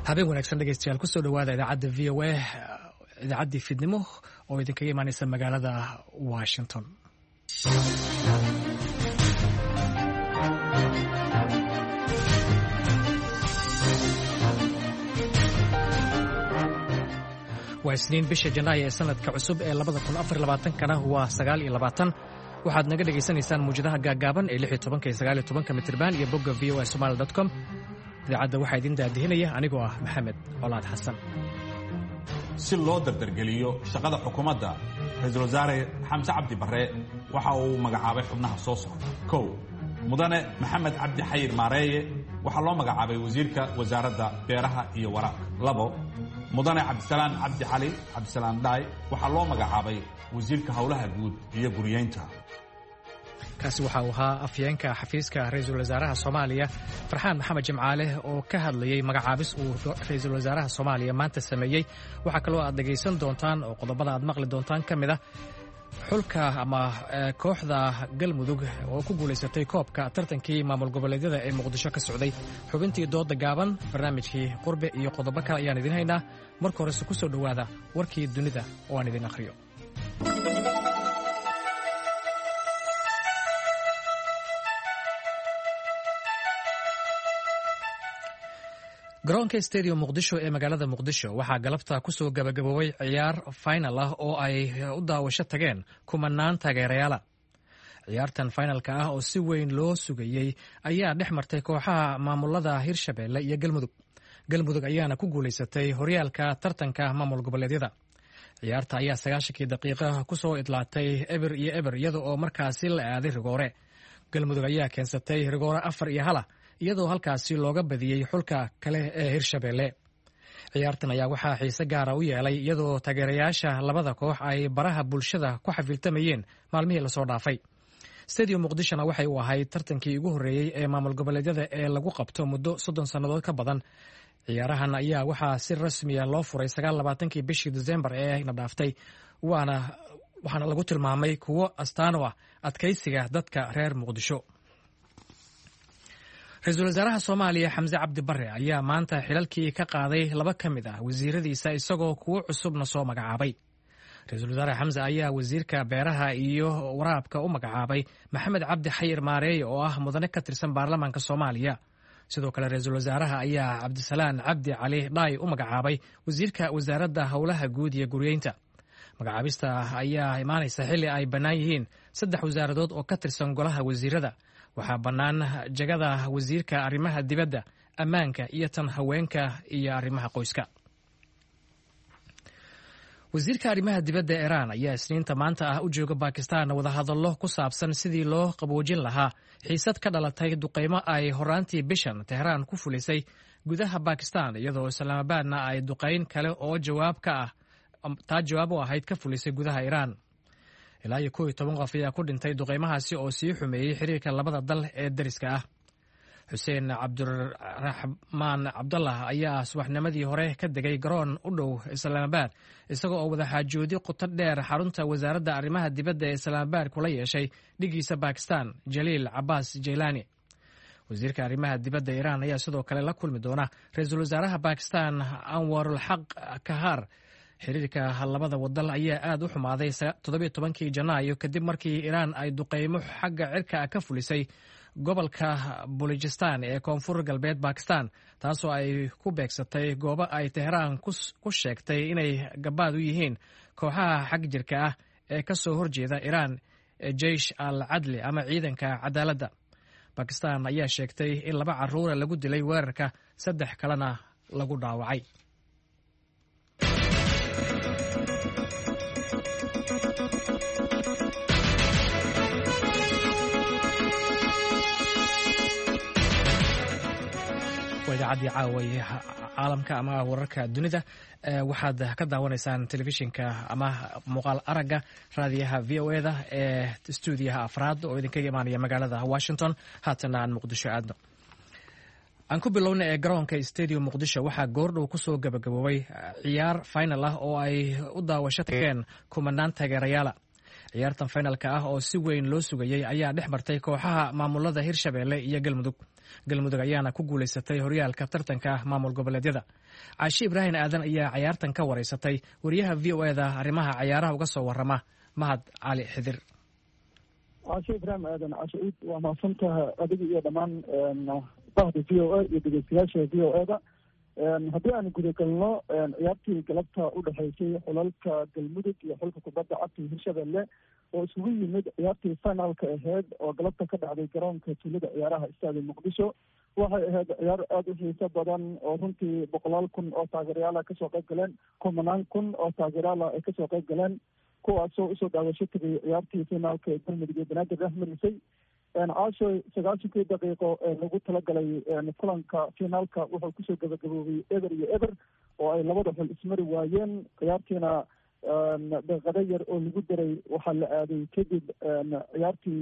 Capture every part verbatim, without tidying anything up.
habeen wanaagsan dhegeystayaal kusoo dhawaada idaacadda v o a idaacaddii fidnimo oo idinkaga imaaneysa magaalada washington. waa isniin bisha janaayo ee sanadka cusub ee labada kun afar iyo labaatankana waa sagaal iyo labaatan. waxaad naga dhegaysanaysaan muujadaha gaaggaaban ee lix iyo tobanka iyo sagaal iyo tobanka mitirban iyo bogga v o a somali dot com. idaacadda waxaa idin daadihinaya anigoo ah maxamed colaad xasan. si loo dardargeliyo shaqada xukuumadda, ra-iisul wasaare xamse cabdi barre waxa uu magacaabay xubnaha soo socda. kow mudane maxamed cabdi xayir maareeye waxaa loo magacaabay wasiirka wasaaradda beeraha iyo waraabka. labo mudane cabdisalaan cabdi cali cabdisalaan dhaay waxaa loo magacaabay wasiirka howlaha guud iyo guriyeynta. kaasi waxa uu ahaa afyeenka xafiiska ra-iisul wasaaraha soomaaliya farxaan maxamed jimcaale oo ka hadlayey magacaabis uu ra-iisul wasaaraha soomaaliya maanta sameeyey. waxaa kaloo aad dhegaysan doontaan oo qodobada aad maqli doontaan ka mid ah xulka ama kooxda galmudug oo ku guulaysatay koobka tartankii maamul goboleedyada ee muqdisho ka socday. xubintii dooda gaaban, barnaamijkii qurbe iyo qodobo kale ayaan idin haynaa. marka horese ku soo dhowaada warkii dunida oo aan idin akhriyo. garoonka stadium muqdisho ee magaalada muqdisho waxaa galabta ku soo gabagaboobay ciyaar final ah oo ay u daawasho tageen kumanaan taageerayaala. ciyaartan finalka ah oo si weyn loo sugayey ayaa dhex martay kooxaha maamulada hirshabeelle iyo galmudug. galmudug ayaana ku guulaysatay horyaalka tartanka maamul goboleedyada. ciyaarta ayaa sagaashankii daqiiqa ku soo idlaatay eber iyo eber iyada oo markaasi la aaday rigoore. galmudug ayaa keensatay rigoore afar iyo hala iyadoo halkaasi looga badiyey xulka kale ee hirshabeelle. ciyaartan ayaa waxaa xiise gaara u yeelay iyadoo taageerayaasha labada koox ay baraha bulshada ku xafiltamayeen maalmihii lasoo dhaafay. stadium muqdishona waxay u ahayd tartankii ugu horreeyey ee maamul goboleedyada ee lagu qabto muddo soddon sannadood ka badan. ciyaarahan ayaa waxaa si rasmiya loo furay sagaal labaatankii bishii desembar ee ayna dhaaftay waana waxaana lagu tilmaamay kuwo astaan u ah adkaysiga dadka reer muqdisho. ra-iisul wasaaraha soomaaliya xamse cabdi barre ayaa maanta xilalkii ka qaaday laba ka mid ah wasiiradiisa isagoo kuwo cusubna soo magacaabay. ra-iisul wasaare xamse ayaa wasiirka beeraha iyo waraabka u magacaabay maxamed cabdi xayir maareeye oo ah mudane ka tirsan baarlamaanka soomaaliya. sidoo kale ra-iisul wasaaraha ayaa cabdisalaan cabdi cali dhaay u magacaabay wasiirka wasaaradda howlaha guud iyo guriyeynta. magacaabista ayaa imaanaysa xilli ay bannaan yihiin saddex wasaaradood oo ka tirsan golaha wasiirada. waxaa bannaan jagada wasiirka arrimaha dibadda, ammaanka iyo tan haweenka iyo arrimaha qoyska. wasiirka arrimaha dibadda iiraan ayaa isniinta maanta ah u jooga bakistan wadahadallo ku saabsan sidii loo qaboojin lahaa xiisad ka dhalatay duqaymo ay horaantii bishan tehraan ku fulisay gudaha bakistan iyadoo islaamabaadna ay duqayn kale oo jawaab ka ah taa jawaab u ahayd ka fulisay gudaha iiraan. ilaa iyo kow iyo toban qof ayaa ku dhintay duqaymahaasi oo sii xumeeyey xiriirka labada dal ee dariska ah. xuseen cabdiraxmaan cabdallah ayaa subaxnimadii hore ka degay garoon u dhow islaamabaad isaga oo wadaxaajoodi quto dheer xarunta wasaaradda arrimaha dibadda ee islaamabaad kula yeeshay dhigiisa bakistan jaliil cabaas jaylaani. wasiirka arrimaha dibadda iiraan ayaa sidoo kale la kulmi doona ra-iisul wasaaraha bakistan anwarulxaq kahar. xiriirka labada wadal ayaa aad u xumaaday toddobiyo tobankii janaayo kadib markii iiraan ay duqaymo xagga cirka ka fulisay gobolka bulujistan ee koonfur galbeed bakistan, taasoo ay ku beegsatay goobo ay tehraan ku sheegtay inay gabaad u yihiin kooxaha xag jirka ah ee ka soo horjeeda iiraan ee jeish al cadli ama ciidanka cadaaladda. bakistan ayaa sheegtay in laba caruura lagu dilay weerarka, saddex kalena lagu dhaawacay. idaacadii caawa caalamka ama wararka dunida waxaad ka daawanaysaan telefishinka ama muuqaal aragga raadiyaha v o eda ee stuudiyaha afraad oo idinkaga imaanaya magaalada washington. haatana aan muqdisho aadno. aan ku bilowna ee garoonka stadium muqdisho waxaa goordhow ku soo gabagaboobay ciyaar final ah oo ay u daawasho tageen kumanaan taageerayaala. ciyaartan finalka ah oo si weyn loo sugayey ayaa dhex martay kooxaha maamulada hirshabeelle iyo galmudug galmudug ayaana ku guulaysatay horyaalka tartanka ah maamul goboleedyada. caashi ibraahim aadan ayaa cayaartan ka waraysatay wariyaha v o eda arrimaha cayaaraha uga soo warrama mahad cali xidir. caashi ibraahim aadan cashaciid waa mahadsantaha adiga iyo dhammaan bahda v o a iyo dhegeystayaasha v o eda. haddii aan gudagalno ciyaartii galabta u dhexaysay xulalka galmudug iyo xulka kubadda cagta hirshabelle oo isugu yimid ciyaartii finalka aheyd oo galabta ka dhacday garoonka tuulada ciyaaraha istaadi muqdisho. waxay ahayd ciyaar aada u xiiso badan oo runtii boqolaal kun oo taageerayaala kasoo qayb galeen, kumanaan kun oo taageerayaala ay kasoo qayb galeen, kuwaasoo usoo daawasho tagay ciyaartii finaalka ee galmudug iyo banaadir ahmarisay. caasho sagaashankii daqiiqo ee lagu talagalay kulanka finaalka wuxuu kusoo gabagaboobay eber iyo eber oo ay labada xul ismari waayeen. ciyaartiina daqiiqado yar oo lagu daray waxaa la aaday kadib ciyaartii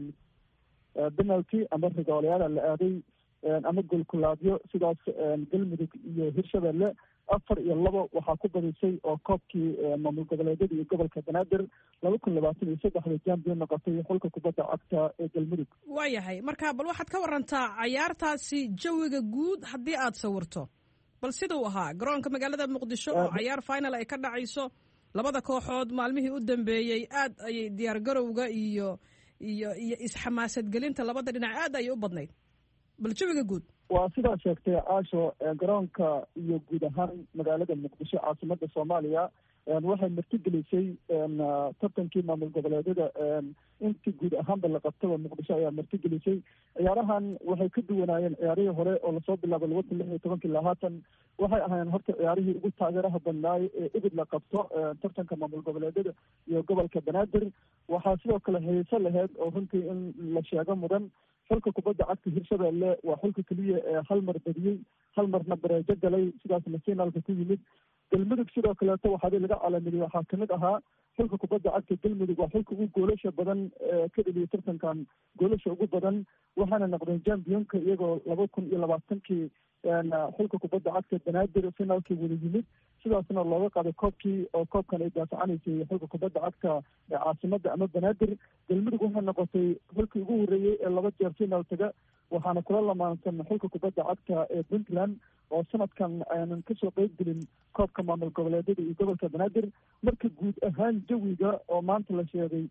penalty ama rigoolayaala la aaday ama golkulaadyo. sidaas galmudug iyo hirshabelle afar iyo labo waxaa ku badisay oo koobkii maamul goboleedyada iyo gobolka banaadir laba kun labaatan iyo saddexda jambion noqotay xulka kubadda cagta ee galmudug. waayahay marka bal waxaad ka warantaa cayaartaasi jawiga guud haddii aad sawirto bal siduu ahaa garoonka magaalada muqdisho oo cayaar final ay ka dhacayso. labada kooxood maalmihii u dambeeyey aad ayay diyaar garowga iyo iyo iyo isxamaasad gelinta labada dhinac aad ayay u badnayd. bal jawiga guud waa sidaa sheegtay caasho, garoonka iyo guud ahaan magaalada muqdisho caasimada soomaaliya waxay martigelisay tartankii maamul goboleedyada intii guud ahaanba la qabtaba muqdisho ayaa martigelisay. ciyaarahan waxay ka duwanaayeen ciyaarihii hore oo lasoo bilaabay laba kun lix iyo tobankii ilaa haatan. waxay ahaayeen horta ciyaarihii ugu taageeraha badnaay ee ibid la qabto tartanka maamul goboleedyada iyo gobolka banaadir. waxaa sidoo kale hayso laheyd oo runtii in la sheego mudan, xulka kubadda cagta hirshabelle waa xulka keliya ee hal mar badiyey, hal marna bareejo galay, sidaasna finaalka ku yimid. galmudug sidoo kaleeto waxaadi laga calaamidiyey waxaa kamid ahaa xulka kubadda cagta galmudug waa xulka ugu goolasha badan ka dheliyay tartankan, goolasha ugu badan, waxaana noqdeen jambionka iyagoo laba kun iyo labaatankii xulka kubadda cagta banaadir finaalkii wada yimid. sidaasna looga qaaday koobkii oo koobkan ay daafacanaysay xulka kubadda cagta ee caasimada ama banaadir. galmudug waxay noqotay xulkii ugu horreeyey ee laba jeer finaal taga, waxaana kula lamaansan xulka kubadda cagta ee puntland oo sanadkan aanan kasoo qeyb gelin koobka maamul goboleedyada iyo gobolka banaadir. marka guud ahaan jawiga oo maanta la sheegay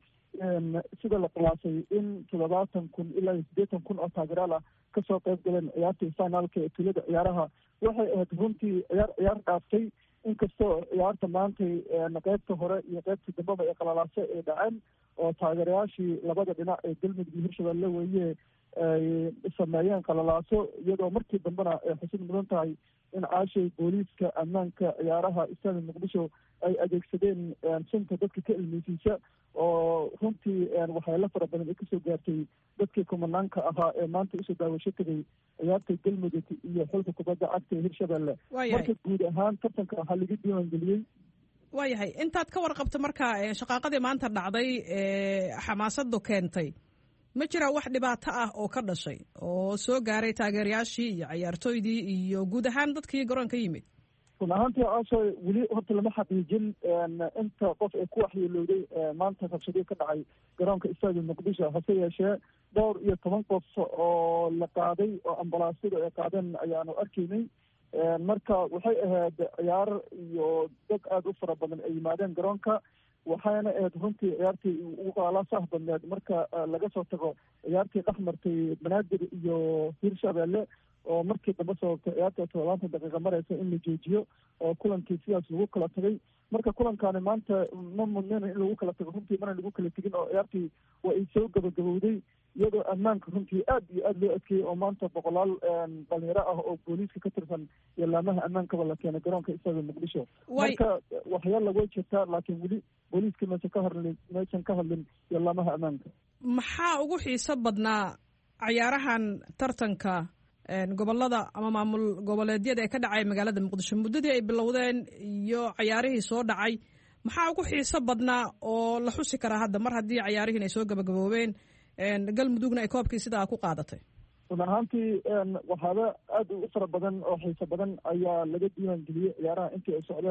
sida la qiyaasay in toddobaatan kun ilaa iyo siddeetan kun oo taageeraal ah kasoo qeyb galeen ciyaartii finaalka ee tuulada ciyaaraha. waxay ahayd runtii ciyaar ciyaar dhaaftay, inkastoo ciyaarta maantay qeybta hore iyo qeybta dambeba ee qalalaase ay dhaceen oo taageerayaashii labada dhinac ee galmudug iyo hirshabelle weeye ay sameeyeen qalalaaso, iyadoo markii dambena ay xusid mudan tahay in caashay booliiska ammaanka ciyaaraha istaadi muqdisho ay adeegsadeen sunta dadka ka ilmeysiisa oo runtii waxyaalo fara badan ay kasoo gaartay dadkii kumanaanka ahaa ee maanta usoo daawasho tagay ciyaarta galmudug iyo xulka kubadda cagta ee hirshabelle. marka guud ahaan tartanka waxaa laga diiwaangeliyey. waayahay intaad ka warqabto marka shaqaaqadii maanta dhacday ee xamaasadu keentay, ma jiraa wax dhibaato ah oo ka dhashay oo soo gaaray taageerayaashii iyo cayaartooydii iyo guud ahaan dadkii garoonka yimid? run ahaantii caasho weli horta lama xaqiijin inta qof ee ku waxyeelowday maanta rabshadii ka dhacay garoonka istaadi muqdisho. hase yeeshee dhowr iyo toban qof oo la qaaday oo ambalaasyadu ay qaadeen ayaanu arkaynay. marka waxay ahayd ciyaar iyo dad aada u fara badan ay yimaadeen garoonka, waxaana ahayd runtii ciyaartii ugu qalaasaha badneed marka laga soo tago ciyaartii dhex martay banaadir iyo hirshabelle oo markii dambe sababtay ciyaarta toddobaatan daqiiqa mareysa in la joojiyo oo kulankii sidaas lagu kala tagay. marka kulankaani maanta ma mudneen in lagu kala tago, runtii mana lagu kala tegin oo ciyaartii waa ay soo gabagabowday iyadoo ammaanka runtii aad iyo aada loo adkeeyey oo maanta boqolaal dhalinyaro ah oo booliiska ka tirsan iyo laamaha ammaankaba la keenay garoonka istaadi muqdisho. marka waxyaala way jirtaa, laakiin weli booliiska maysan ka hadlin maysan ka hadlin iyo laamaha ammaanka. maxaa ugu xiiso badnaa cayaarahan tartanka gobolada ama maamul goboleedyada ee ka dhacay magaalada muqdisho muddadii ay bilowdeen iyo cayaarihii soo dhacay? maxaa ugu xiiso badnaa oo la xusi karaa hadda mar haddii cayaarihiin ay soo gabagaboobeen galmudugna ay koobkii sidaa ku qaadatay? run ahaantii waxaaba aada u fara badan oo xiiso badan ayaa laga diiwaan geliyey ciyaaraha intii ay socdeen.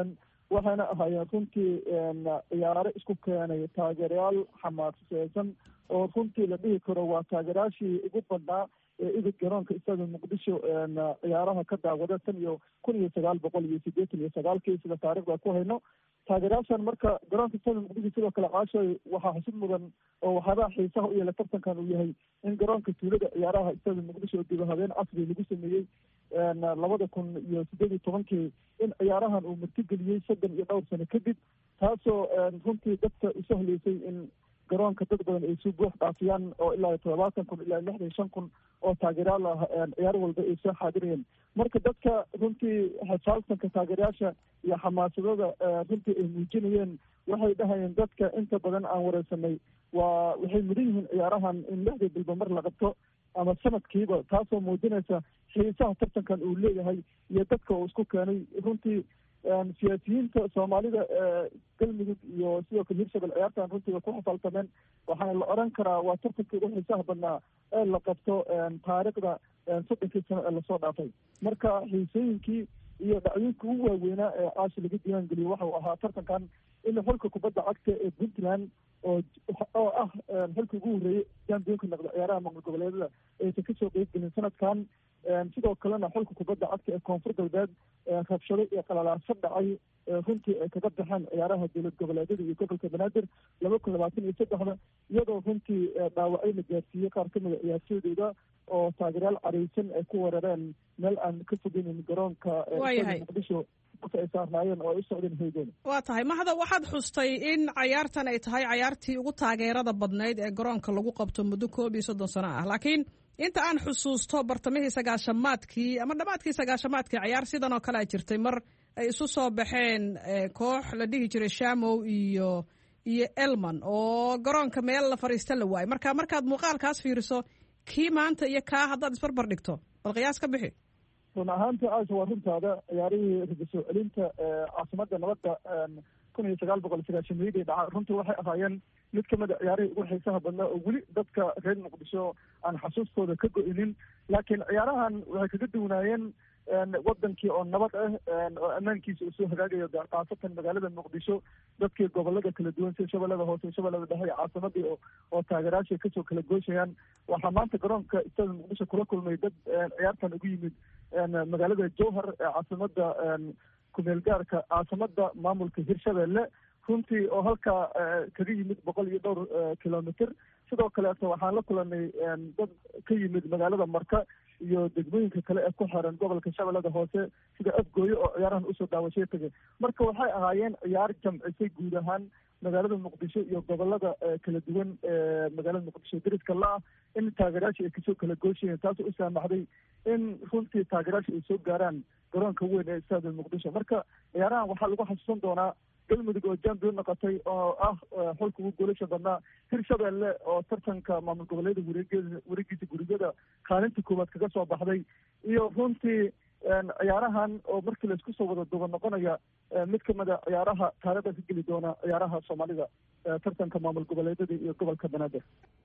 waxayna ahaayeen runtii ciyaaro isku keenay taageerayaal xamaaseysan oo runtii la dhihi karo waa taageerayaashii ugu badnaa ee idid garoonka isaga muqdisho ciyaaraha ka daawada tan iyo kun iyo sagaal boqol iyo sideetan iyo sagaalkii sida taarikhda ku hayno taageerayaashan marka garoonka isaga muqdisho sidoo kale caashoy waxaa xusid mudan oo waxyaabaha xiisaha u yeela tartankan uu yahay in garoonka tuulada ciyaaraha isaga muqdisho oo dib habeen casri lagu sameeyey labada kun iyo sideed iyo tobankii in ciyaarahan uu martigeliyey soddon iyo dhowr sano kadib taasoo runtii dadka usahleysay in garoonka dad badan ay soo buux dhaafiyaan oo ilaa toddobaatan kun ilaa lixdan iyo shan kun oo taageerayaal ah ciyaar walba ay soo xaadirayeen marka dadka runtii xisaaltanka taageerayaasha iyo xamaasadada runtii ay muujinayeen waxay dhahayeen dadka inta badan aan wareysanay waa waxay mudan yihiin ciyaarahan in lixdii bilba mar la qabto ama sanadkiiba taasoo muujinaysa xiisaha tartankan uu leeyahay iyo dadka uu isku keenay runtii siyaasiyiinta soomaalida galmudug iyo sidoo kale hirshabel ciyaartan runtii way ku xafaaltameen waxaana la oran karaa waa tartankii ugu xiisaha badnaa ee la qabto taariikhda soddonkii sano ee lasoo dhaafay marka xiisooyinkii iyo dhacdooyinka ugu waaweynaa ee caashi laga diiwaan geliyey waxau ahaa tartankan in xulka kubadda cagta ee puntland oo oo ah xilka ugu horreeyey jambiyoonka noqda ciyaaraha maamul goboleedada aysan kasoo qeyb gelin sanadkan sidoo kalena xulka kubadda cagta ee koonfur galbeed rabshado iyo qalalaaso dhacay runtii ay kaga baxeen ciyaaraha dowlad goboleedyada iyo gobolka banaadir laba kun labaatan iyo saddexda iyadoo runtii dhaawacyo la gaarsiiyey qaar kamida ciyaartooydooda oo taageerayaal careysan ay ku weerareen meel aan ka fogeynin garoonka muqdisho ay saarnaayeen oo ay u socdeen hoygooda waa tahay mahada waxaad xustay in cayaartan ay tahay cayaartii ugu taageerada badnayd ee garoonka lagu qabto muddo koob iyo soddon sano ah laakiin inta aan xusuusto bartamihii sagaashamaadkii ama dhammaadkii sagaashamaadkii cayaar sidan oo kale a jirtay mar ay isu soo baxeen koox la dhihi jiray shamow iyo iyo elman oo garoonka meel la fadhiista la waayay marka markaad muuqaalkaas fiiriso kii maanta iyo kaa haddaad isbarbar dhigto bal qiyaas ka bixi run ahaantii caasha waa runtaada ciyaarihii raga soo celinta caasimada nabadda kun iyo sagaal boqol sagaashameeyadii dhaca runtii waxay ahaayeen mid kamida ciyaarihii ugu xiisaha badnaa oo weli dadka reer muqdisho aan xasuustooda ka go-inin laakiin ciyaarahan waxay kaga duwanaayeen wadankii oo nabad ah oo ammaankiisa uu soo hagaagayo khaasatan magaalada muqdisho dadkii gobolada kala duwan sida shabeellada hoose shabeellada dhexe iyo caasimadii oo taageerayaasha kasoo kala gooshayaan waxaa maanta garoonka istada muqdisho kula kulmay dad ciyaartan ugu yimid magaalada jowhar ee caasimada kumeel gaarka caasimada maamulka hirshabelle runtii oo halkaa kaga yimid boqol iyo dhowr kilomitr sidoo kaleeto waxaan la kulanay dad ka yimid magaalada marka iyo degmooyinka kale ee ku xiran gobolka shabeellada hoose sida afgooye oo ciyaarahan usoo daawashay tagay marka waxay ahaayeen ciyaar jamcisay guud ahaan magaalada muqdisho iyo gobolada kala duwan ee magaalada muqdisho dariska la-ah in taageerayaasha ay kasoo kala gooshayeen taasoo u saamaxday in runtii taageerayaasha ay soo gaaraan garoonka weyn ee istaada muqdisho marka ciyaarahan waxaa lagu xasuusan doonaa galmudug oo jambion noqotay oo ah xulka ugu goolasha badnaa hirshabelle oo tartanka maamul goboleeda wareegeeda wareegiisa gurigada kaalinta koowaad kaga soo baxday iyo runtii ciyaarahan oo markii laisku soo wada duba noqonaya mid kamida ciyaaraha taariikhda ka geli doona ciyaaraha soomaalida tartanka maamul goboleedada iyo gobolka banaadir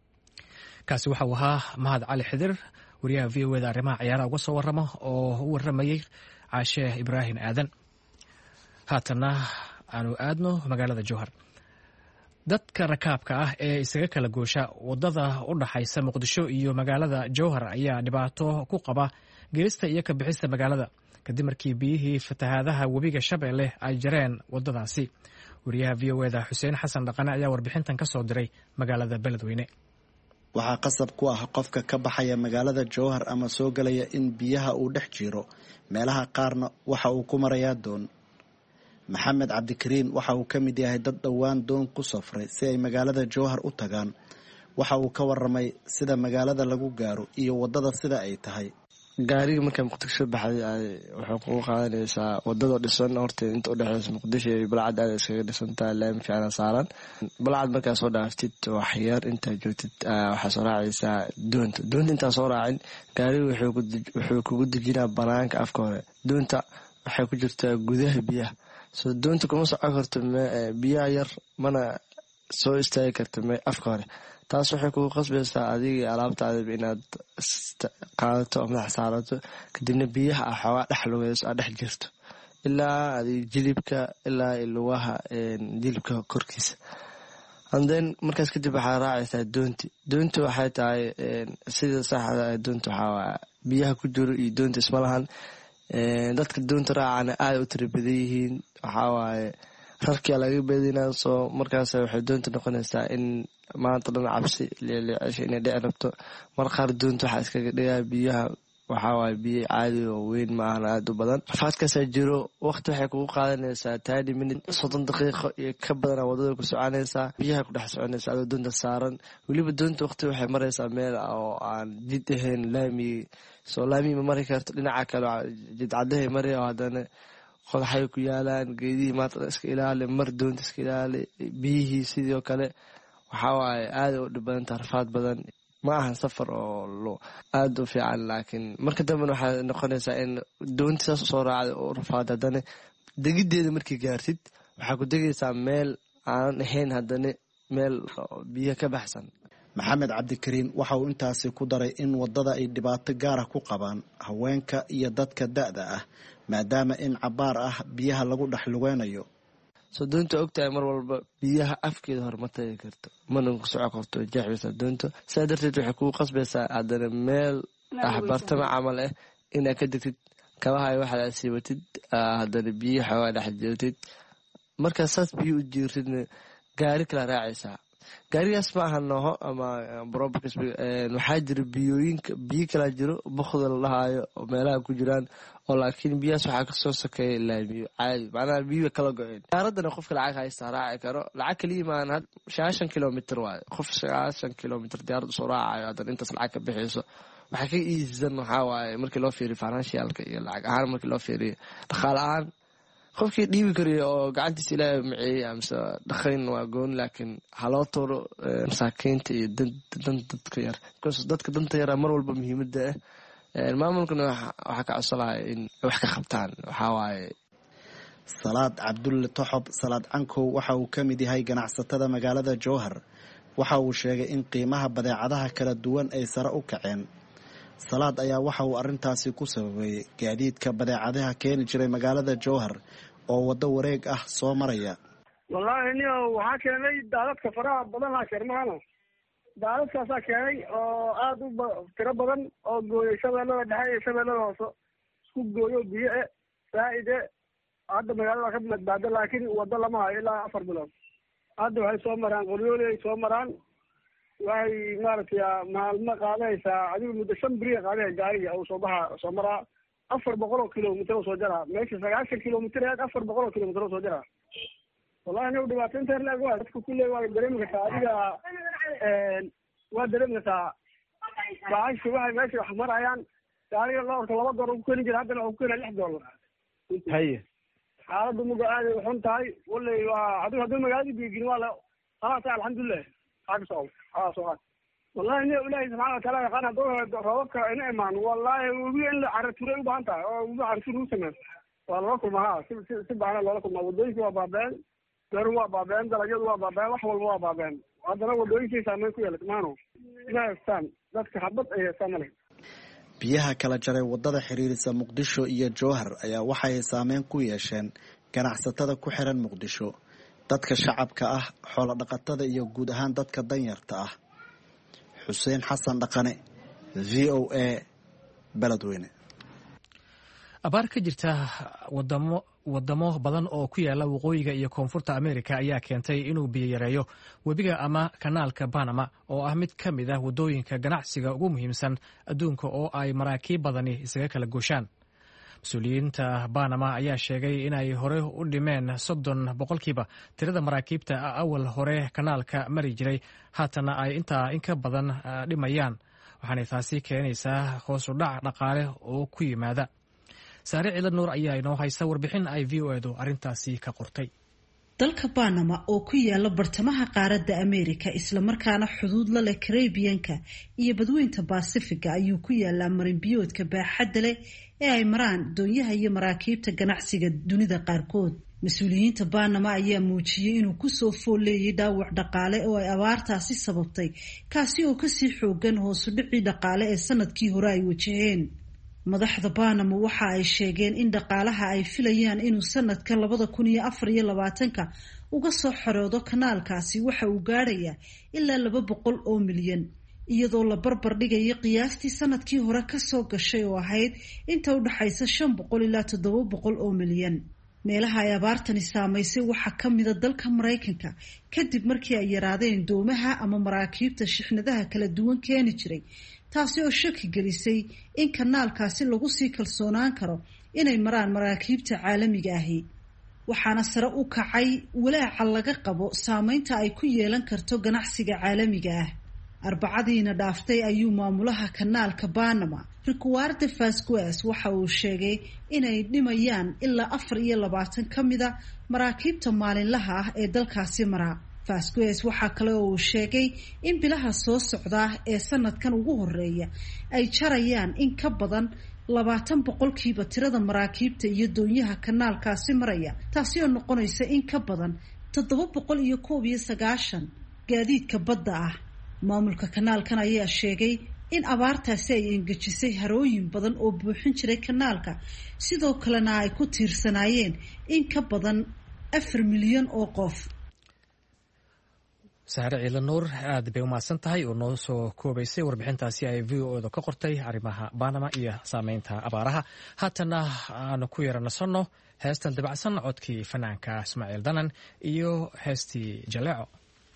kaasi waxa uu ahaa mahad cali xidir wariyaha v o eda arrimaha ciyaaraha uga soo warrama oo u warramayey caashe ibraahim aadan haatana aanu aadno magaalada jowhar dadka rakaabka ah ee isaga kala goosha wadada u dhaxaysa muqdisho iyo magaalada jowhar ayaa dhibaato ku qaba gelista iyo ka bixista magaalada kadib markii biyihii fatahaadaha webiga shabeelle ay jareen wadadaasi wariyaha v o eda xuseen xasan dhaqane ayaa warbixintan ka soo diray magaalada beledweyne waxaa qasab ku ah qofka ka baxaya magaalada jowhar ama soo galaya in biyaha uu dhex jiro meelaha qaarna waxa uu ku marayaa doon maxamed cabdikariin waxa uu ka mid yahay dad dhowaan doon ku safray si ay magaalada jowhar u tagaan waxa uu ka waramay sida magaalada lagu gaaro iyo wadada sida ay tahay gaariga markaa muqdisho baxday waxay kugu qaadanaysaa wadada dhisan horta inta udhexeysa muqdisho iyo balcad aada iskaga dhisantaha laami fiicana saaran balcad markaa soo dhaaftid waxyar intaa joogtid waxaa soo raacaysaa doonta doonta intaa soo raacin gaariga wuxuu kugu dejinaa banaanka afka hore doonta waxay ku jirtaa gudaha biyaha soo doonta kuma socon karto biyaha yar mana soo istaagi karta afka hore taas waxay kugu qasbaysaa adigii alaabtaadaba inaad qaadato oo madax saarato kadibna biyaha ah xoogaa dhex lugeyso aad dhex jirto ilaa jilibka ilaa lugaha jilibka korkiisa. And then markaas kadib waxaa raacaysaa doonti. Doonti waxay tahay sida saxda doonti waxaa biyaha ku jiro iyo doonti isma lahan. Dadka doonta raacana aad u tiro badan yihiin. Waxaa waaye rarkii laga badinaa soo markaas waxay doonta noqonaysaa in maanta dhan cabsi leeleesh inay dhici rabto. Mar qaar doonta waxaa iskaga dhigaa biyaha waxaa waaye biyo caadi oo weyn ma ahan aad u badan. Rafaadkaasaa jiro waqti waxay kugu qaadanaysaa thirty minutes soddon daqiiqo iyo ka badan wadada ku soconaysaa biyaha ku dhex soconaysaa adoo doonta saaran. Weliba doonta waqti waxay maraysaa meel oo aan jid ahayn laami soo laami ma mari karto dhinaca kale jid cadahay mari oo haddana qodaxay ku yaalaan geedihii maanta iska ilaali mar doonta iska ilaali biyihii sidoo kale waxaa waaye aad u dhib badan rafaad badan. Ma ahan safar oo aad u fiican laakiin marka dambe waxay noqonaysaa in doonta saas soo raacdo oo rafaad haddana degideeda markii gaartid waxaa ku degaysaa meel aan ahayn haddana meel biyo ka baxsan. Maxamed Cabdikariin waxa uu intaasi ku daray in wadada ay dhibaato gaar ah ku qabaan haweenka iyo dadka da'da ah maadaama in cabaar ah biyaha lagu dhex lugeynayo. soo doonta ogtahay mar walba biyaha afkeeda hormatay karto mana ku soo korto jeexaysa doonta saa darteed waxay ku qasbaysaa haddana meel axbartama camal ah inaad ka degtid kabaha waxa la siibatid haddana biyaha waa dhex joogtid marka saas biyo u jiirtidna gaari kala raacaysaa. gaarigaas ma aha nooho ama brobks waxaa jira biyooyinka biyo kala jiro boqda la dhahayo oo meelaha ku jiraan oo laakiin biyaas waxaa kasoo sakeeya laamiyo caadi macnaha biyo kala go-een. gaaradana qofka lacag haysta raaci karo lacag kaliya maahan shan kilomitir waaye qof shan kilomitir diyaarad usoo raacayo haddana intaas lacag ka bixiyso waxaa ka iisan waxaa waaye markii loo fiiriyo financialka iyo lacag ahaan markii loo fiiriyo dhaqaale ahaan qofkii dhiibi kariyo oo gacantiisa ilaahay maceeyey amase dhaqayn waa goon laakiin haloo tooro masaakiinta iyo dadka yar dadka danta yara mar walba muhiimada ah maamulkana waxaa ka codsanahay in wax ka qabtaan. waxaa waaye Salaad Cabdulle Toxob Salaad Cankow waxa uu ka mid yahay ganacsatada magaalada Jowhar. waxa uu sheegay in qiimaha badeecadaha kala duwan ay sare u kaceen. Salaad ayaa waxa uu arintaasi ku sababay gaadiidka badeecadaha keeni jiray magaalada Jowhar oo wado wareeg ah soo maraya. wallahi niyo waxa keenay daadadka faraha badan la sheermaano daadadkaas keenay oo aad u tiro badan oo gooyay shabeellada dhexe iyo shabeellada hoose isku gooyo biyo ee faa'iide hadda magaalada ka badbaado laakiin wado lama hayo ilaa afar bilood. hadda waxay soo maraan qoryooley ay soo maraan waxay maaragtay maalmo qaadaysaa adigu muddo shan beriya qaadaya gaariga uu soo baxa soo maraa afar boqol oo kilomitir soo jaraa meesha sagaashan kilomitir aad afar boqol oo kilomitir soo jaraa. wallahi inuu dhibaato inta la waa dadku kullee waa dareemi kartaa adiga waa dareemi kartaa baashi waxay meesha wax marayaan gaariga loo laba goor ku keeni jira haddana uu keena lix dollar. haye xaaladdu muga aad ay xun tahay wallahi waa adigu haddii magaalada biigin waa la khalaas alxamdulillah xaaqsoo aa soo wallahi inna ilaahi subhanahu wa ta'ala yaqaan hadoo roobka ina imaan wallahi ugu in la caraturay u baahan tahay oo ugu caraturay u sameeyo waa loo kulmaa si si baahan loo kulmaa wadooyinka waa baabeen gaar waa baabeen dalagyadu waa baabeen wax walba waa baabeen haddana wadooyinka saameyn ku yeelatay maano inaastaan dadka xabad ay saameeyeen. biyaha kala jaray wadada xiriirisa Muqdisho iyo Jowhar ayaa waxay saameyn ku yeesheen ganacsatada ku xiran Muqdisho, dadka shacabka ah, xoolo dhaqatada iyo guud ahaan dadka danyarta ah. Xuseen Xasan Dhaqane, V O A, Beledweyne. abaar ka jirta wadamo wadamo badan oo ku yaala waqooyiga iyo koonfurta Ameerika ayaa keentay inuu biyo yareeyo webiga ama kanaalka Panama oo ah mid ka mid ah wadooyinka ganacsiga ugu muhiimsan adduunka oo ay maraakiib badani isaga kala gooshaan. mas-uuliyiinta Panama ayaa sheegay inay hore u dhimeen soddon boqolkiiba tirada maraakiibta awal hore kanaalka mari jiray haatana ay intaa in ka badan dhimayaan waxaana taasi keenaysaa hoos u dhac dhaqaale oo ku yimaada. Saare Ciidan Nuur ayaa inoo haysta warbixin ay V O A du arrintaasi ka qortay. dalka Panama oo ku yaala bartamaha qaaradda Ameerika isla markaana xuduud la leh Caribbean-ka iyo badweynta Pacific ayuu ku yaalaa marin biyoodka baaxadda leh ee ay maraan doonyaha iyo maraakiibta ganacsiga dunida qaarkood. mas-uuliyiinta Panama ayaa muujiyay inuu kusoo fooleeyay dhaawac dhaqaale oo ay abaartaasi sababtay kaasi oo kasii xoogan hoos u dhicii dhaqaale ee sanadkii hore ay wajaheen. madaxda Panama waxa ay sheegeen in dhaqaalaha ay filayaan inuu sanadka labada kun iyo afar iyo labaatanka uga soo xoroodo kanaalkaasi waxa uu gaarayaa ilaa laba boqol oo milyan iyadoo la barbar dhigayo qiyaastii sanadkii hore ka soo gashay oo ahayd inta u dhaxaysa shan boqol ilaa toddoba boqol oo milyan. meelaha ay abaartani saamaysay waxaa ka mid a dalka Mareykanka kadib markii ay yaraadeen doomaha ama maraakiibta shixnadaha kala duwan keeni jiray, taasi oo shaki gelisay in kanaalkaasi lagu sii kalsoonaan karo inay maraan maraakiibta caalamiga ahi. waxaana sare u kacay walaaca laga qabo saameynta ay ku yeelan karto ganacsiga caalamiga ah. arbacadiina dhaaftay ayuu maamulaha kanaalka Panama Ricardo Vasquez waxa uu sheegay inay dhimayaan ilaa afar iyo labaatan ka mid a maraakiibta maalinlaha ah ee dalkaasi mara. Vasquez waxa kale oo uu sheegay in bilaha soo socda ee sanadkan ugu horeeya ay jarayaan in ka badan labaatan boqolkiiba tirada maraakiibta iyo doonyaha kanaalkaasi maraya, taasi oo noqonaysa in ka badan toddoba boqol iyo koob iyo sagaashan gaadiidka badda ah. maamulka kanaalkan ayaa sheegay in abaartaasi ay engejisay harooyin badan oo buuxin jiray kanaalka, sidoo kalena ay ku tiirsanaayeen in ka badan afar milyan oo qof. Sahre Ciilanuur aad bay u mahadsan tahay oo noo soo koobaysay warbixintaasi ay v o da ka qortay arrimaha Panama iyo saameynta abaaraha. haatana aanu ku yaranasanno heestan dabacsan codkii fanaanka Ismaaciil Danan iyo heestii Jaleeco.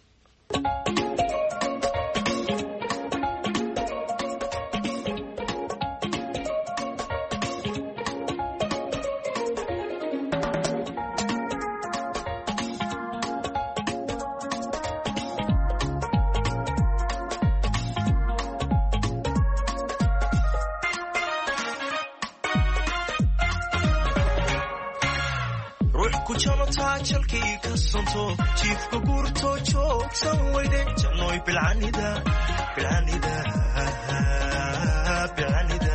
jalkii ka sonto jiifka guurto joogsan weyde jannoy bilcanida bilcanida bilcanida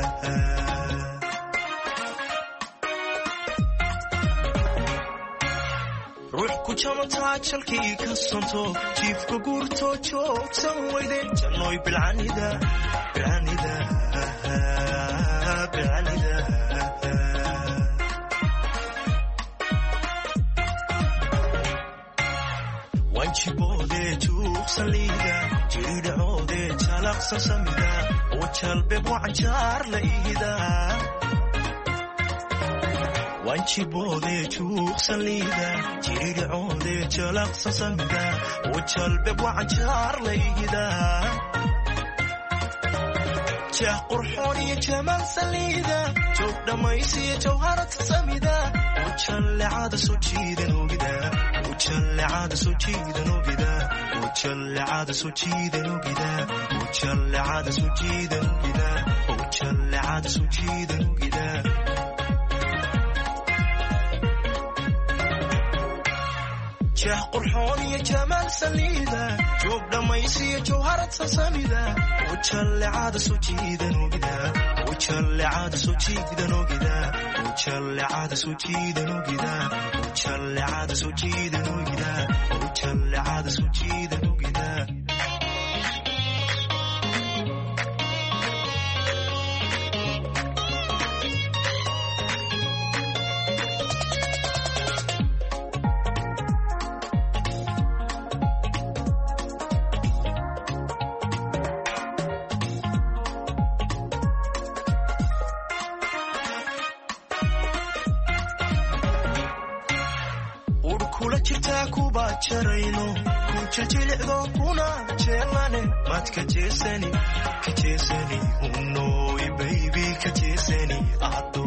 ruux ku jamataa jalkii ka sonto jiifka guurto joogsan weyde jannoy bilcanida bilcanida bilcanida wanjiboode juuqsaliida jiridhacoode jalaqsan samida oo jalbeb wacanjaar la ihida wanjiboode juuqsaliida jiridhacoode jalaqsan samida oo jalbeb wacanjaar la ihida jah qurxoon iyo jamaan saliida joog dhammaysiyo jawharata samida oo jallecada soo jiidan ogida وجلعاد سوجيدا نوغدا وجلعاد سوجيدا نوغدا وجلعاد سوجيدا نوغدا وجلعاد سوجيدا نوغدا جاه قرحون يا جمال سليدا جوب دميسي جوهرة سسميدا وجلعاد سوجيدا نوغدا وجلعاد سوجيدا نوغدا وجلعاد سوجيدا نوغدا وجلعاد سوجيدا نوغدا وجلعاد سوجيدا نوغدا jarayno ku jiljilicdo kuna jeelane mad ka jeesani ka jeesani unoy baby ka jeesani ado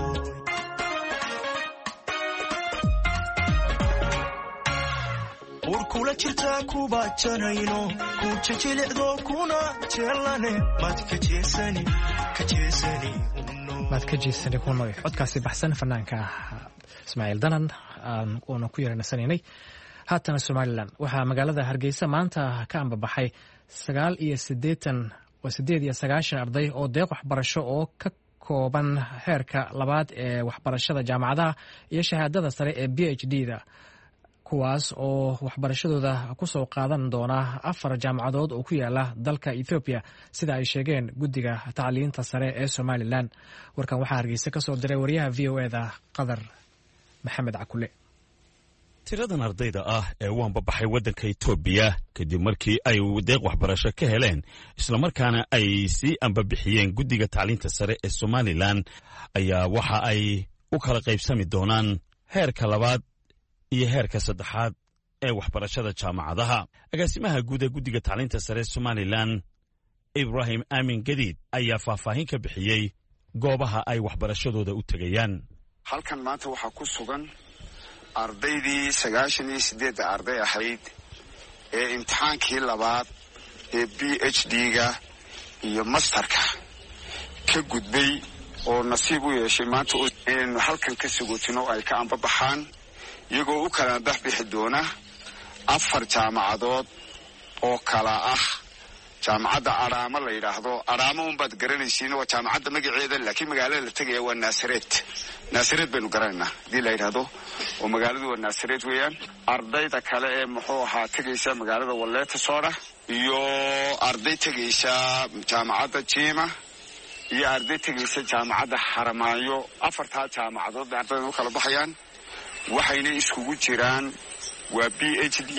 urkula jirta kuba jarayno ku jiljilicdo kuna jeelane mad ka jeesani ka jeesani mad ka jeesani unoy codkaasi baxsan fanaanka Ismaaciil Danan aan uuna ku yaranasanay. haatana Somaliland waxaa magaalada Hargeysa maanta ka ambabaxay sagaal iyo siddeetan waa siddeed iyo sagaashan arday oo deeq waxbarasho oo ka kooban heerka labaad ee waxbarashada jaamacadaha iyo shahaadada sare ee B H D da kuwaas oo waxbarashadooda ku soo qaadan doona afar jaamacadood oo ku yaala dalka ethoobiya sida ay sheegeen guddiga tacliinta sare ee somalilan. warkan waxaa hargeysa ka soo diray wariyaha v o eda qadar maxamed cakule. tiradan ardayda ah ee u anbabaxay waddanka etoobiya kadib markii ay deeq waxbarasho ka heleen islamarkaana ay sii anbabixiyeen guddiga tacliinta sare ee somalilan ayaa waxa ay u kala qaybsami doonaan heerka labaad iyo heerka saddexaad ee waxbarashada jaamacadaha. agaasimaha guud ee guddiga tacliinta sare ee somalilan ibraahim aamin gadiid ayaa faahfaahin ka bixiyey goobaha ay waxbarashadooda u tegayaan. halkan maanta waxaa ku sugan ardaydii sagaashan iyo siddeedda arday ahayd ee imtixaankii labaad ee b h d-ga iyo mastarka ka gudbay oo nasiib u yeeshay maanta inaynu halkan ka sagootino ay ka anbabaxaan iyagoo u kala baxbixi doona afar jaamacadood oo kala ah jaamacadda adhaamo la yidhaahdo. adhaamo unbaad garanaysiin waa jaamacadda magaceeda, laakiin magaalada la tegaya waa naasareed. naasareed baynu garanaynaa haddii la yidhaahdo, oo magaaladu waa naasareed weeyaan. ardayda kale ee muxuu ahaa tegaysa magaalada waleeta soodha, iyo arday tegaysa jaamacadda jiima, iyo arday tegaysa jaamacadda xaramaayo. afartaa jaamacadood bay ardayda u kala baxayaan, waxayna iskugu jiraan waa b h d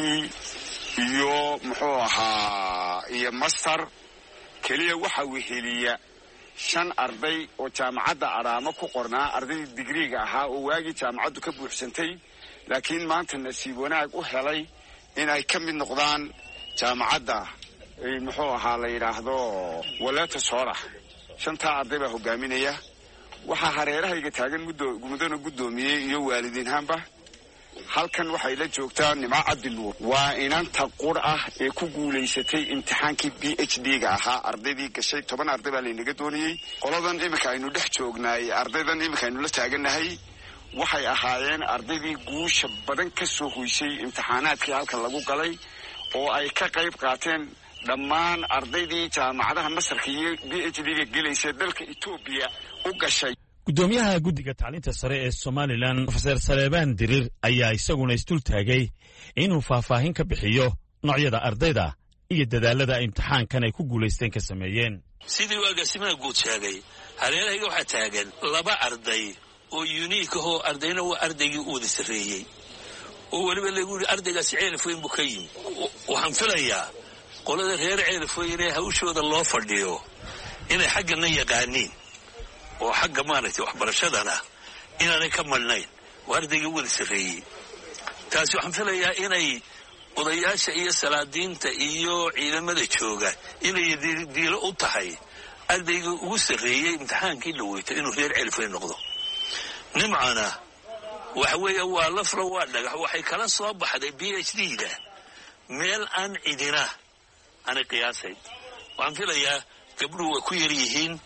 iyo muxuu ahaa iyo master. keliya waxa weheliya shan arday oo jaamacadda adhaamo ku qornaa, ardaydii digriiga ahaa oo waagii jaamacaddu ka buuxsantay, laakiin maanta nasiib wanaag u helay in ay ka mid noqdaan jaamacadda muxuu ahaa la yidhaahdo waleeta soodha. shantaa arday baa hogaaminaya. waxaa hareerahayga taagan mudana guddoomiyey iyo waalidiinhaanba. halkan waxay la joogtaa nimco cabdinuur, waa inanta qur ah ee ku guulaysatay imtixaankii b h d-ga ahaa. ardaydii gashay toban arday baa laynaga doonayey. qoladan iminka aynu dhex joognaay, ardaydan iminka aynu la taagannahay, waxay ahaayeen ardaydii guusha badan ka soo hoysay imtixaanaadkii halkan lagu galay, oo ay ka qayb qaateen dhammaan ardaydii jaamacadaha masarka iyo b h d-ga gelaysa dalka etoobiya u gashay. guddoomiyaha guddiga tacliinta sare ee somalilan rofeser saleebaan dirir ayaa isaguna isdul taagay inuu faahfaahin ka bixiyo noocyada ardayda iyo dadaalada imtixaankan ay ku guulaysteen ka sameeyeen. sidii uu agaasimaha guud sheegay, hareerahayga waxaa taagan laba arday oo uniik ahoo ardayna waa ardaygii u wada sarreeyey, oo weliba lagu yidhi ardaygaasi ceelafweyn buu ka yimi. waxaan filayaa qolada reer ceelafweyn ee hawshooda loo fadhiyo inay xaggana yaqaaniin, oo xagga maaragtay waxbarashadana inaanay ka madhnayn. waa ardaygii u wada sarreeyey. taasi waxaan filayaa inay odayaasha iyo salaadiinta iyo ciidamada jooga inay diilo u tahay ardaygii ugu sarreeyey imtixaankii la weyto inuu reer ceelafweyn noqdo. nimcana waxa weeye waa lafra waa dhagax. waxay kala soo baxday b h d-da meel aan cidina aanay qiyaasayn. waxaan filayaa gabdhuhu way ku yar yihiin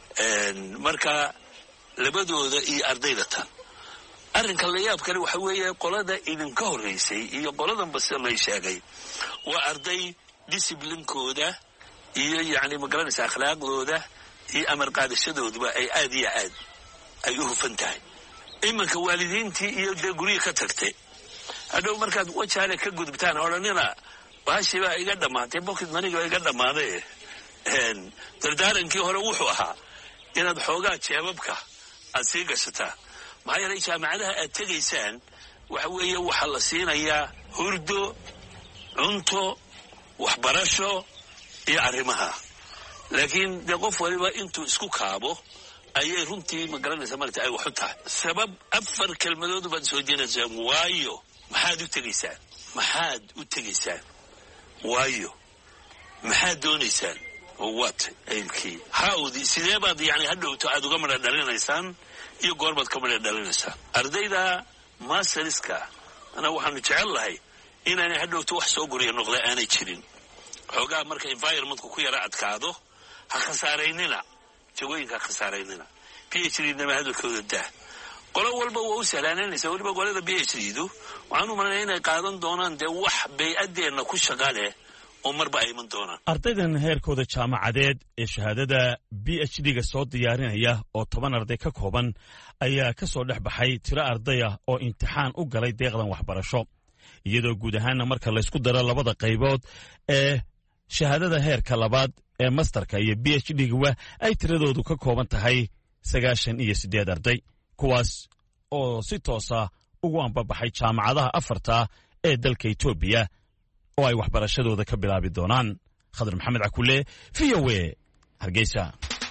marka labadooda iyo ardayda tan. arrinka la yaab kale waxa weeye qolada idinka horraysay iyo qoladan base lay sheegay waa arday disciblinkooda iyo yacni magaranaysa akhlaaqdooda iyo amar qaadashadooduba ay aad iyo aad ay u hufan tahay. iminka waalidiintii iyo dee guryihi ka tagtay, hadhow markaad wajaale ka gudubtaan odhanina baashii baa iga dhammaatay, bokid maniga baa iga dhammaaday. dardaarankii hore wuxuu ahaa inaad xoogaa jeebabka aad sii gashataa. maxaa yeelay jaamacadaha aad tegaysaan waxa weeye waxaa la siinayaa hurdo, cunto, waxbarasho iyo arrimaha. laakiin dee qof waliba intuu isku kaabo ayay runtii ma garanaysa marta ay wax u tahay. sabab afar kelmadood baad soo jeedinaysaan. waayo maxaad u tegaysaan? maxaad u tegaysaan? waayo maxaad doonaysaan? oo waat aylkii hawdi sidee baad yani hadhowto aad uga madha dhalinaysaan iyo goorbaad ka madha dhalinaysaan. ardayda masterska ana waxaanu jecel lahay inaanay hadhowto wax soo guriya noqda aanay jirin. xoogaa marka environmentku ku yara adkaado ha khasaaraynina, jagooyinka ha khasaaraynina. b h d-nama hadalkooda dah. qolo walba waa u sahlaanaynaysa. weliba qolada b h d-du waxaan u malanaya inay qaadan doonaan dee wax bay-addeenna ku shaqa leh oo marba ay iman doonaan. ardaydan heerkooda jaamacadeed ee shahaadada b h d-ga soo diyaarinaya oo toban arday ka kooban ayaa ka soo dhex baxay tiro ardaya oo imtixaan u galay deeqdan waxbarasho. iyadoo guud ahaanna marka laysku daro labada qaybood ee shahaadada heerka labaad ee mastarka iyo b h d-ga ay tiradoodu ka kooban tahay sagaashan iyo siddeed arday kuwaas oo si toosa ugu ambabaxay jaamacadaha afarta ee dalka etoobiya oo ay waxbarashadooda ka bilaabi doonaan. khadar maxamed cakule, v o a, Hargeysa.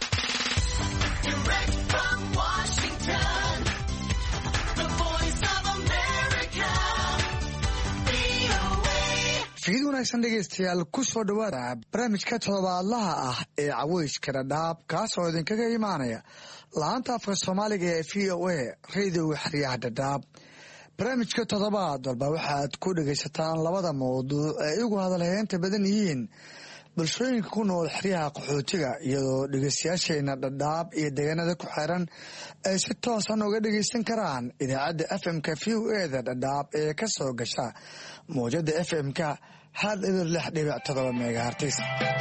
fiid wanaagsan dhegaystayaal ku soo dhowaada barnaamijka toddobaadlaha ah ee caweyska dhadhaab kaasoo idinkaga imaanaya laanta afka soomaaliga ee v o a radiyoga xeryaha dhadhaab. barnaamijka toddobaad walba waxaad ku dhegaysataan labada mawduuc ee igu hadalheynta badan yihiin bulshooyinka ku nool xeryaha qaxootiga, iyadoo dhegaystayaasheena dhadhaab iyo deegaanada ku xeeran ay si toosan uga dhegaysan karaan idaacadda f m-ka v o eda dhadhaab ee ka soo gasha mawjada f m-ka hal ibir lix dhibic todoba megahartis.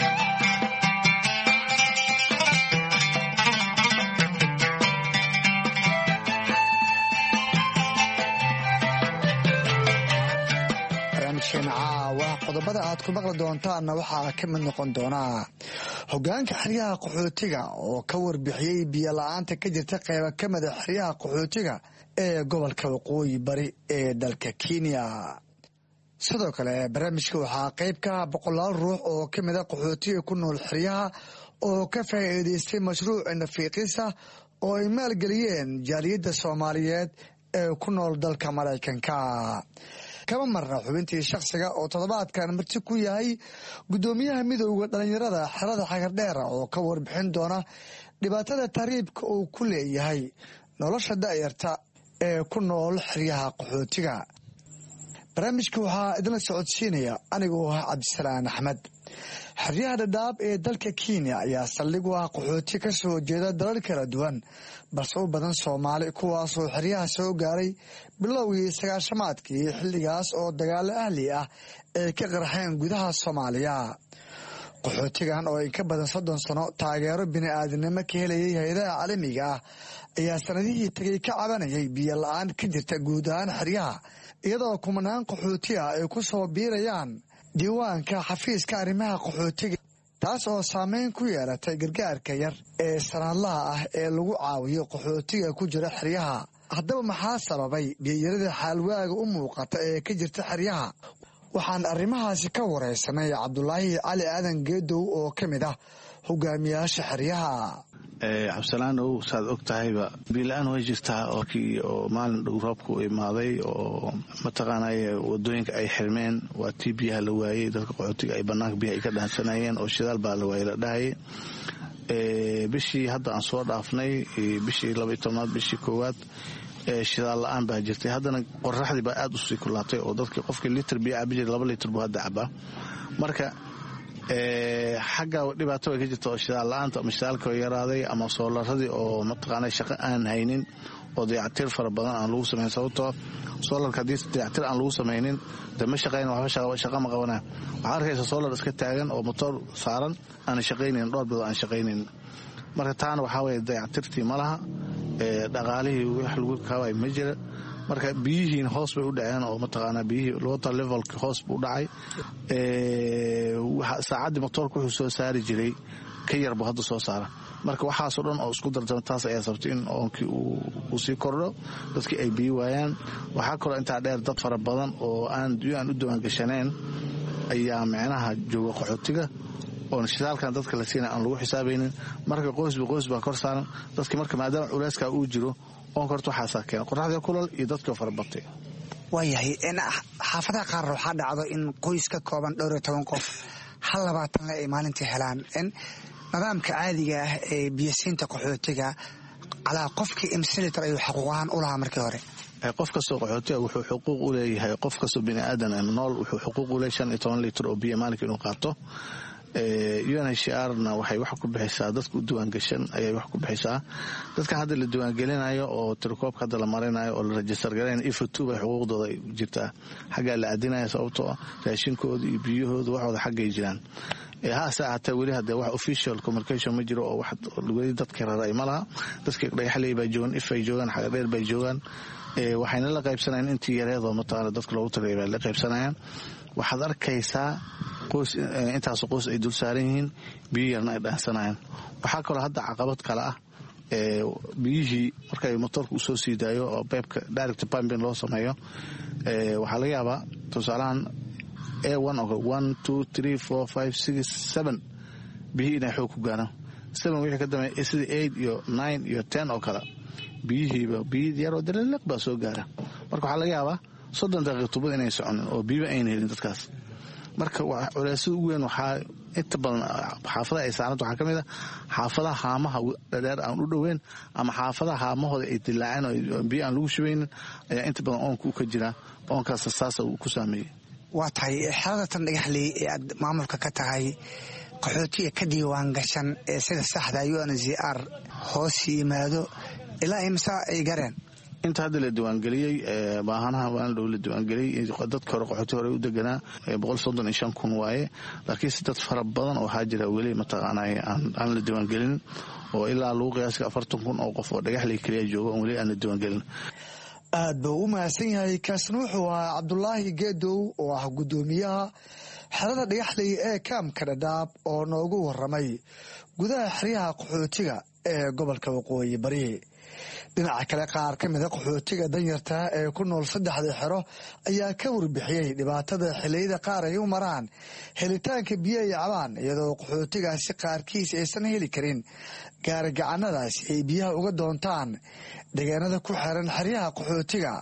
barnaamijkeena caawa qodobada aad ku maqli doontaanna waxaa ka mid noqon doonaa hogaanka xeryaha qaxootiga oo ka warbixiyey biyo la-aanta ka jirta qeyba ka mida xeryaha qaxootiga ee gobolka waqooyi bari ee dalka Kenya. sidoo kale barnaamijka waxaa qayb ka ah boqolaal ruux oo ka mida qaxootiga ku nool xeryaha oo ka faa'iidaystay mashruuc nafiiqisa oo ay maalgeliyeen jaaliyadda Soomaaliyeed ee ku nool dalka Maraykanka. kama marna xubintii shakhsiga oo toddobaadkan marti ku yahay gudoomiyaha midowga dhalinyarada xerada Xagardheera oo ka warbixin doona dhibaatada tahriibka uu ku leeyahay nolosha da'yarta ee ku nool xeryaha qaxootiga. barnaamijka waxaa idinla socodsiinaya anigoo ah Cabdisalaan Axmed. xeryaha dhadhaab ee dalka Kenya ayaa saldhig u ah qaxooti ka soo jeeda dalal kala duwan balse u badan Soomaali, kuwaasoo xeryaha soo gaaray bilowgii sagaashamaadkii xilligaas oo dagaalo ahli ah ay ka qarxeen gudaha Soomaaliya. qaxootigan oo in ka badan soddon sano taageero bini'aadanimo ka helayay hay'adaha caalamiga ah ayaa sanadihii tagay ka cabanayay biyo la-aan ka jirta guud ahaan xeryaha, iyadoo kumanaan qaxooti ah ay ku soo biirayaan diiwaanka xafiiska arrimaha qaxootiga, taas oo saameyn ku yeelatay gargaarka yar ee sanadlaha ah ee lagu caawiyo qaxootiga ku jira xeryaha. haddaba maxaa sababay biyoyarada xaalwaaga u muuqata ee ka jirta xeryaha? waxaan arrimahaasi ka wareysanay Cabdulaahi Cali Aadan Geedow oo ka mid ah hogaamiyaasha xeryaha. cabdisalaanow saad og tahayba biila-aan way jirtaa oo maalin dhow roobku imaaday oo mataqaanay wadooyinka ay xirmeen, waa tii biyaha la waayey, dadka qaxootiga ay banaanka biyaha ay ka dhaansanayeen oo shidaal baa la waayey la dhahayay. bishii hadda aan soo dhaafnay bishii laba iyo tobnaad bishii koowaad shidaal la-aan baa jirtay. haddana qoraxdii baa aada usii kulaatay oo dadkii qofkii litir biyo cabi jiray laba litir buu hadda cabaa. marka xagga dhibaato way ka jirta oo shidaal la-aanta ama shidaalka yaraaday ama soolaradii oo mataqaana shaqo aan haynin oo dayactir fara badan aan lagu samayn. sababtoo soolarka haddii dayactir aan lagu samaynin de ma shaqayn waxba shaqa ma qabanaa. waxaa arkaysa soolar iska taagan oo motoor saaran aan shaqaynayn, dhowr bilood aan shaqaynayn. marka taana waxaa weye dayactirtii ma laha, dhaqaalihii wax lagu kaabay ma jira. marka biyihiin hoos bay u dhaceen oo mataqaanaa biyihii water levelka hoos buu dhacay. saacaddii motoorka wuxuu soo saari jiray ka yarbu hadda soo saara. marka waxaasoo dhan oo isku darjama taas ayaa sabtay in oonkii uu sii kordho, dadkii ay biyi waayaan. waxaa kaloo intaa dheer dad fara badan oo aan aan u diiwaangashaneen ayaa micnaha jooga qaxootiga oon shidaalkan dadka la siina aan lagu xisaabaynin. marka qoysba qoys baa kor saaran dadkii. marka maadaama culeyskaa uu jiro oonka horta waxaasaa keena qoraxdii kulal iyo dadkii fara batay. waayahay xaafadaha qaar waxaa dhacdo in qoys ka kooban dhowr iyo toban qof hal labaatanle ay maalintii helaan. nidaamka caadiga ah ee biyasiinta qaxootiga calaa qofkii imsilitar ayuu xaquuqahaan u lahaa markii hore. qof kastoo qaxootiga wuxuu xuquuq u leeyahay, qof kastoo biniaadan nool wuxuu xuquuq u leeyahay shan iyo toban litir oo biyo maalinka inuu qaato. u n h r na waxay wax ku bixisaa dadka u diiwaangashan ayay wax ku bixisaa. dadkan hadda la diiwaangelinayo oo tirikoobka hadda la marinayo oo la rajistar garanayo ifatu bay xuquuqdooda jirtaa, xaggaa la aadinaya sababtoo raashinkooda iyo biyahooda waxooda xaggay jiraan. haase ahaatee weli hadee wax official communication ma jiro oo wax weli dadka raray ma laha. dadkii dhagaxley baa joogaan, if ay joogaan, xagadheer bay joogaan, waxayna la qaybsanayaan intii yareedoo mataqaana dadka loogu tagay bay la qaybsanayaan. waxaad arkaysaa qoys intaasoo qoys ay dul saaran yihiin biyo yarna ay dhaansanayaan. waxaa kaloo hadda caqabad kale ah biyihii markay motoorka usoo sii daayo oo beebka direct pumping loo sameeyo waxaa laga yaabaa tusaalahan a one two three four five six seven biyihii inay xoog ku gaaraan. seven wixii ka dambeeya sida eight iyo nine iyo ten oo kale biyihiiba biyi yaroo dalaliq baa soo gaara. marka waxaa laga yaabaa soddon daqiiqo tubad inay soconin oo biyaba ayna helin dadkaas. marka culeysada ugu weyn waxaa inta badan xaafadaha ay saaranta waxaa ka mid a xaafadaha haamaha dheer aan u dhoweyn ama xaafadaha haamahooda ay dilaaceen oo biyo aan lagu shubaynin ayaa inta badan oonka u ka jira. oonkaas saasa uu ku saameeyey. waa tahay xerada tan dhagaxley ee aad maamulka ka tahay qaxootiga ka diiwaan gashan ee sida saxda u n h c r hoos yimaado ilaa imsa ay gareen. inta hadda la diiwaangeliyey baahanaha waan dhow la diiwaangeliyey dadka hore qaxooti hore u deganaa boqol soddon iyo shan kun waaye. laakiinse dad fara badan oo waxaa jira weli mataqaanaa aan la diiwaangelin oo ilaa lagu qiyaasay afartan kun oo qof oo dhagaxley keliya jooga oon weli aan la diiwaangelin. aad buu u mahadsan yahay. kaasna wuxuu ahaa cabdulaahi geedow oo ah guddoomiyaha xerada dhagaxley ee kaamka dhadhaab oo noogu waramay gudaha xeryaha qaxootiga ee gobolka waqooyi bari. dhinaca kale qaar ka mida qaxootiga danyarta ee ku nool saddexda xero ayaa ka warbixiyey dhibaatada xilliyada qaar ay u maraan helitaanka biyo ay cabaan iyadoo qaxootigaasi qaarkiis aysan heli karin gaarigacanadaasi ay biyaha uga doontaan deegaanada ku xiran xeryaha qaxootiga.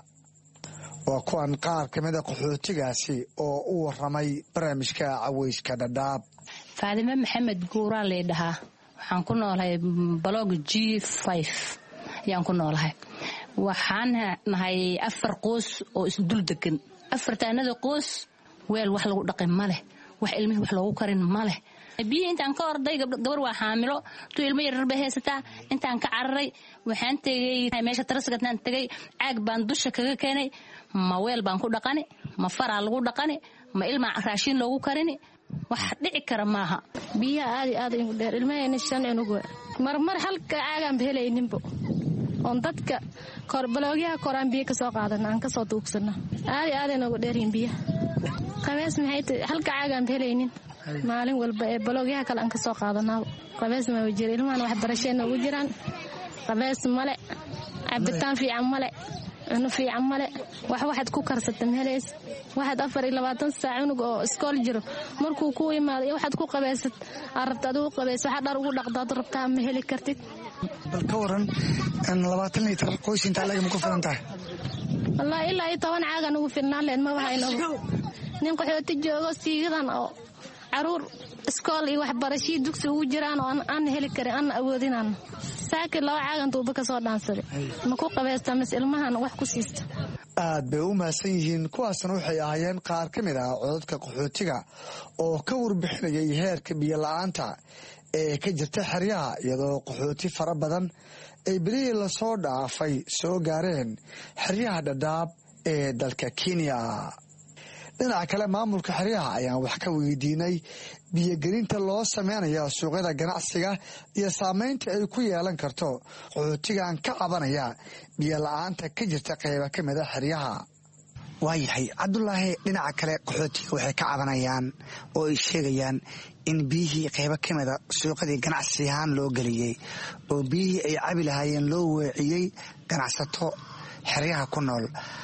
waa kuwan qaar ka mida qaxootigaasi oo u waramay barnaamijka caweyska dhadhaab. faadime maxamed guuraa leedhahaa waxaan ku noolahay balog g five ayaan ku noolahay. waxaan nahay afar qoys oo isdul degan. afartaanada qoys weel wax lagu dhaqin ma leh, wax ilmihii wax loogu karin ma leh. biyo intaan ka orday gabar waa xaamilo tu ilmo yaryar bay haysataa. intaan ka cararay waxaan tegay meesha tarasgadnaan tegay caag baan dusha kaga keenay. ma weel baan ku dhaqani, ma faraa lagu dhaqani, ma ilma raashin loogu karini. wax dhici kara maaha. biyaha aad aad igu dheer ilmahayna shan inugu marmar halka caagaan behelayninbo oon dadka balogyaha koraan biyo ka soo qaadana aan ka soo duugsana. aad aad inugu dheeryiin biyaha qabees maxay tahay halka caagaan behelaynin maalin walba ee balogyaha kale aan ka soo qaadanaa. qabees ma jiro ilmahan wax barasheen ugu jiraan. qabees male, cabitaan fiican male, cunno fiican male, wax waxaad ku karsata mahelays. waxaad afar iyo labaatan saac cunug oo iskool jiro markuu ku imaado iyo waxaad ku qabeysad aad rabta adigu qabeys waxaad dhar ugu dhaqdaad rabtaa ma heli kartid. bal ka waran labaatan liitar qoys intaa laga ma ku filan tahay? wallaahi ilaa iyo toban caagan ugu filnaan leen ma waxayno nin qaxooti joogo siigadan oo caruur iskool iyo waxbarashii dugsi ugu jiraan oo aan heli karin aan awoodinaan saakin laba caagan duuba ka soo dhaansaday ma ku qabeystaa mis ilmahan wax ku siista. aad bay u mahadsan yihiin. kuwaasna waxay ahaayeen qaar ka mid ah codadka qaxootiga oo ka warbixinayay heerka biyo la-aanta ee ka jirta xeryaha iyadoo qaxooti fara badan ay berihii lasoo dhaafay soo gaareen xeryaha dhadhaab ee dalka kenya. dhinaca kale maamulka xeryaha ayaan wax ka weydiinay biyogelinta loo sameynaya suuqyada ganacsiga iyo saameynta ay ku yeelan karto qaxootigan ka cabanaya biyo la-aanta ka jirta qayba ka mida xeryaha. waayahay cabdulaahi, dhinaca kale qaxootiga waxay ka cabanayaan oo ay sheegayaan in biyihii qaybo ka mida suuqadii ganacsi ahaan loo geliyey oo biyihii ay cabi lahaayeen loo weeciyey ganacsato xeryaha ku nool.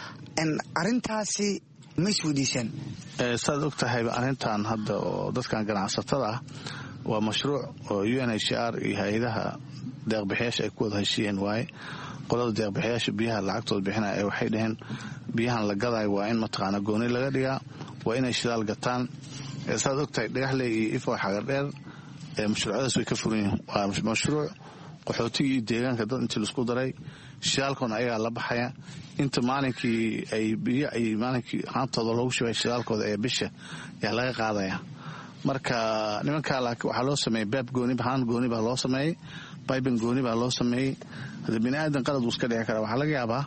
arintaasi ma isweydiiseen? saad og tahayba arrintan hadda oo dadkan ganacsatada ah waa mashruuc oo u n h r iyo hay-adaha deeqbixiyaasha ay ku wada heshiiyeen waaye. qolada deeqbixiyaasha biyaha lacagtooda bixinaya ee waxay dhaheen biyahan la gadayo waa in mataqaana gooni laga dhigaa, waa inay shidaal gataan. saad og tahay dhagaxley iyo ifo xagardheer mashruucyadaas way ka furan yihiin. waa mashruuc qaxootiga iyo deegaanka dad intii laisku daray shidaalkoona ayagaa la baxaya. inta maalinkii ay biyo ay maalinkii haantooda loogu shubay shidaalkooda ee bisha ayaa laga qaadaya. marka nimankaa laakiin waxaa loo sameeyey beeb gooni haan gooni baa loo sameeyey, bybin gooni baa loo sameeyey. hadda bini aadan qalad wuu iska dhici karaa. waxaa laga yaabaa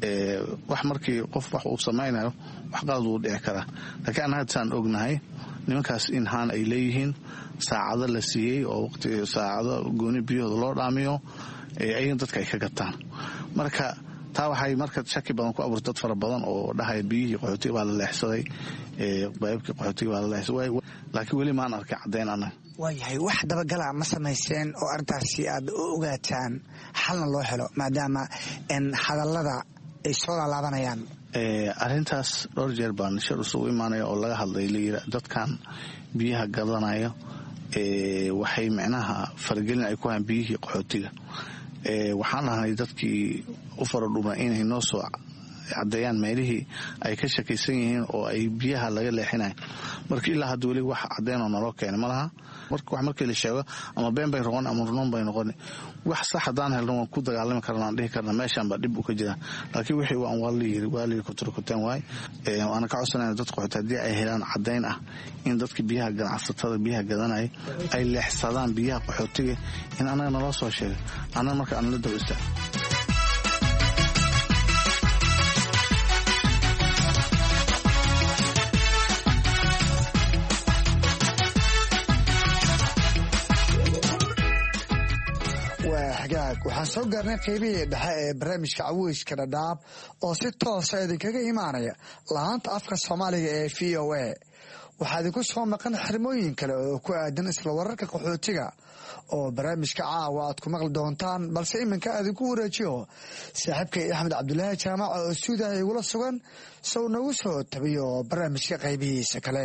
wax markii qof wax uu samaynayo wax qalad wuu dhici karaa. laakiin an hadsaan ognahay nimankaas in haan ay leeyihiin, saacado la siiyey oo waqti saacado gooni biyahooda loo dhaamiyo ayagan dadka ay ka gataan. marka taa waxay marka shaki badan ku abuurtay dad fara badan oo dhahaya biyihii qaxootiga baa la leexsaday baybkii qaxootiga baa la leexsaday laakiin weli maan arkay caddayn annaga waayahay wax dabagala ma samayseen oo arrintaasi aad u ogaataan xalna loo helo maadaama hadallada ay soo laalaabanayaan arrintaas dhowr jeer baan shir isugu imaanaya oo laga hadlay layidhi dadkan biyaha gadanayo waxay micnaha faragelin ay ku hayaan biyihii qaxootiga waxaan dhahnay dadkii u faradhuma inay noo soo caddeeyaan meelihii ay ka shakaysan yihiin oo ay biyaha laga leexinayo marka ilaa hadda weli wax caddeynoo naloo keenay ma laha marka wax markii la sheego ama been bay noqon ama runoon bay noqon wax sax haddaan helno waan ku dagaalami karna aan dhihi karna meeshaan baa dhib u ka jira laakiin wixii waan waa layiri waa layiri kuturkuteen waay waana ka codsanayna dadka qaxooti haddii ay helaan caddayn ah in dadka biyaha ganacsatada biyaha gadanaya ay leexsadaan biyaha qaxootiga in annaga naloo soo sheegay annaga marka aan la daba istaa waxaan soo gaarnay qaybihii dhexe ee barnaamijka caweyska dhadhaab oo si toosa idinkaga imaanaya lahaanta afka soomaaliga ee v o a waxaa idinku soo maqan xirmooyin kale oo ku aadan isla wararka qaxootiga oo barnaamijka caawa aad ku maqli doontaan balse iminka idinku wareejiyo saaxiibkay axmed cabdulaahi jaamac oo stuudiyaha igula sugan sow nagu soo tabiyo barnaamijka qaybihiisa kale.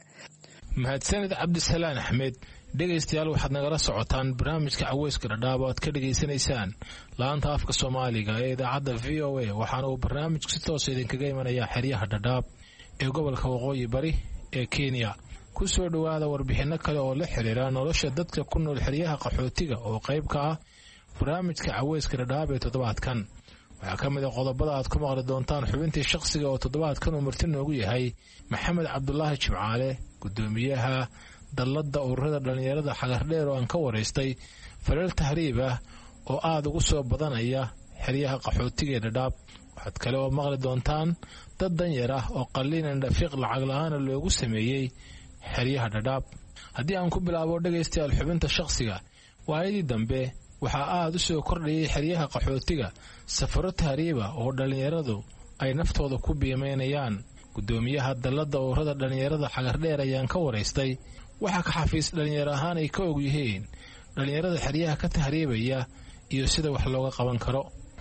mahadsanid cabdisalaan axmed. dhegaystayaal waxaad nagala socotaan barnaamijka caweyska dhadhaab oo aad ka dhegaysanaysaan laanta afka soomaaliga ee idaacadda v o a waxaana uu barnaamijku si toosa idinkaga imanayaa xeryaha dhadhaab ee gobolka waqooyi bari ee kenya. ku soo dhowaada warbixinno kale oo la xiriira nolosha dadka ku nool xeryaha qaxootiga oo qayb ka ah barnaamijka caweyska dhadhaab ee toddobaadkan. waxaa ka mid a qodobada aad ku maqli doontaan xubintii shaqsiga oo toddobaadkan uu marti noogu yahay maxamed cabdulaahi jimcaale, gudoomiyaha dallada ururada dhallinyarada xagardheer oo aan ka waraystay falal tahriib ah oo aada ugu soo badanaya xeryaha qaxootiga ee dhadhaab. waxaad kale oo maqli doontaan dad danyar ah oo qalliinan dhafiiq lacag la-aana loogu sameeyey xeryaha dhadhaab. haddii aan ku bilaabo dhegaystayaal xubinta shaqsiga, waayadii dambe waxaa aada u soo kordhayay xeryaha qaxootiga safaro tahriiba oo dhallinyaradu ay naftooda ku biimeynayaan. gudoomiyaha dallada ururada dhallinyarada xagardheer ayaan ka waraystay waxaa ka xafiis dhallinyaro ahaan ay ka og yihiin dhallinyarada xeryaha ka tahriibaya iyo sida wax looga qaban karo.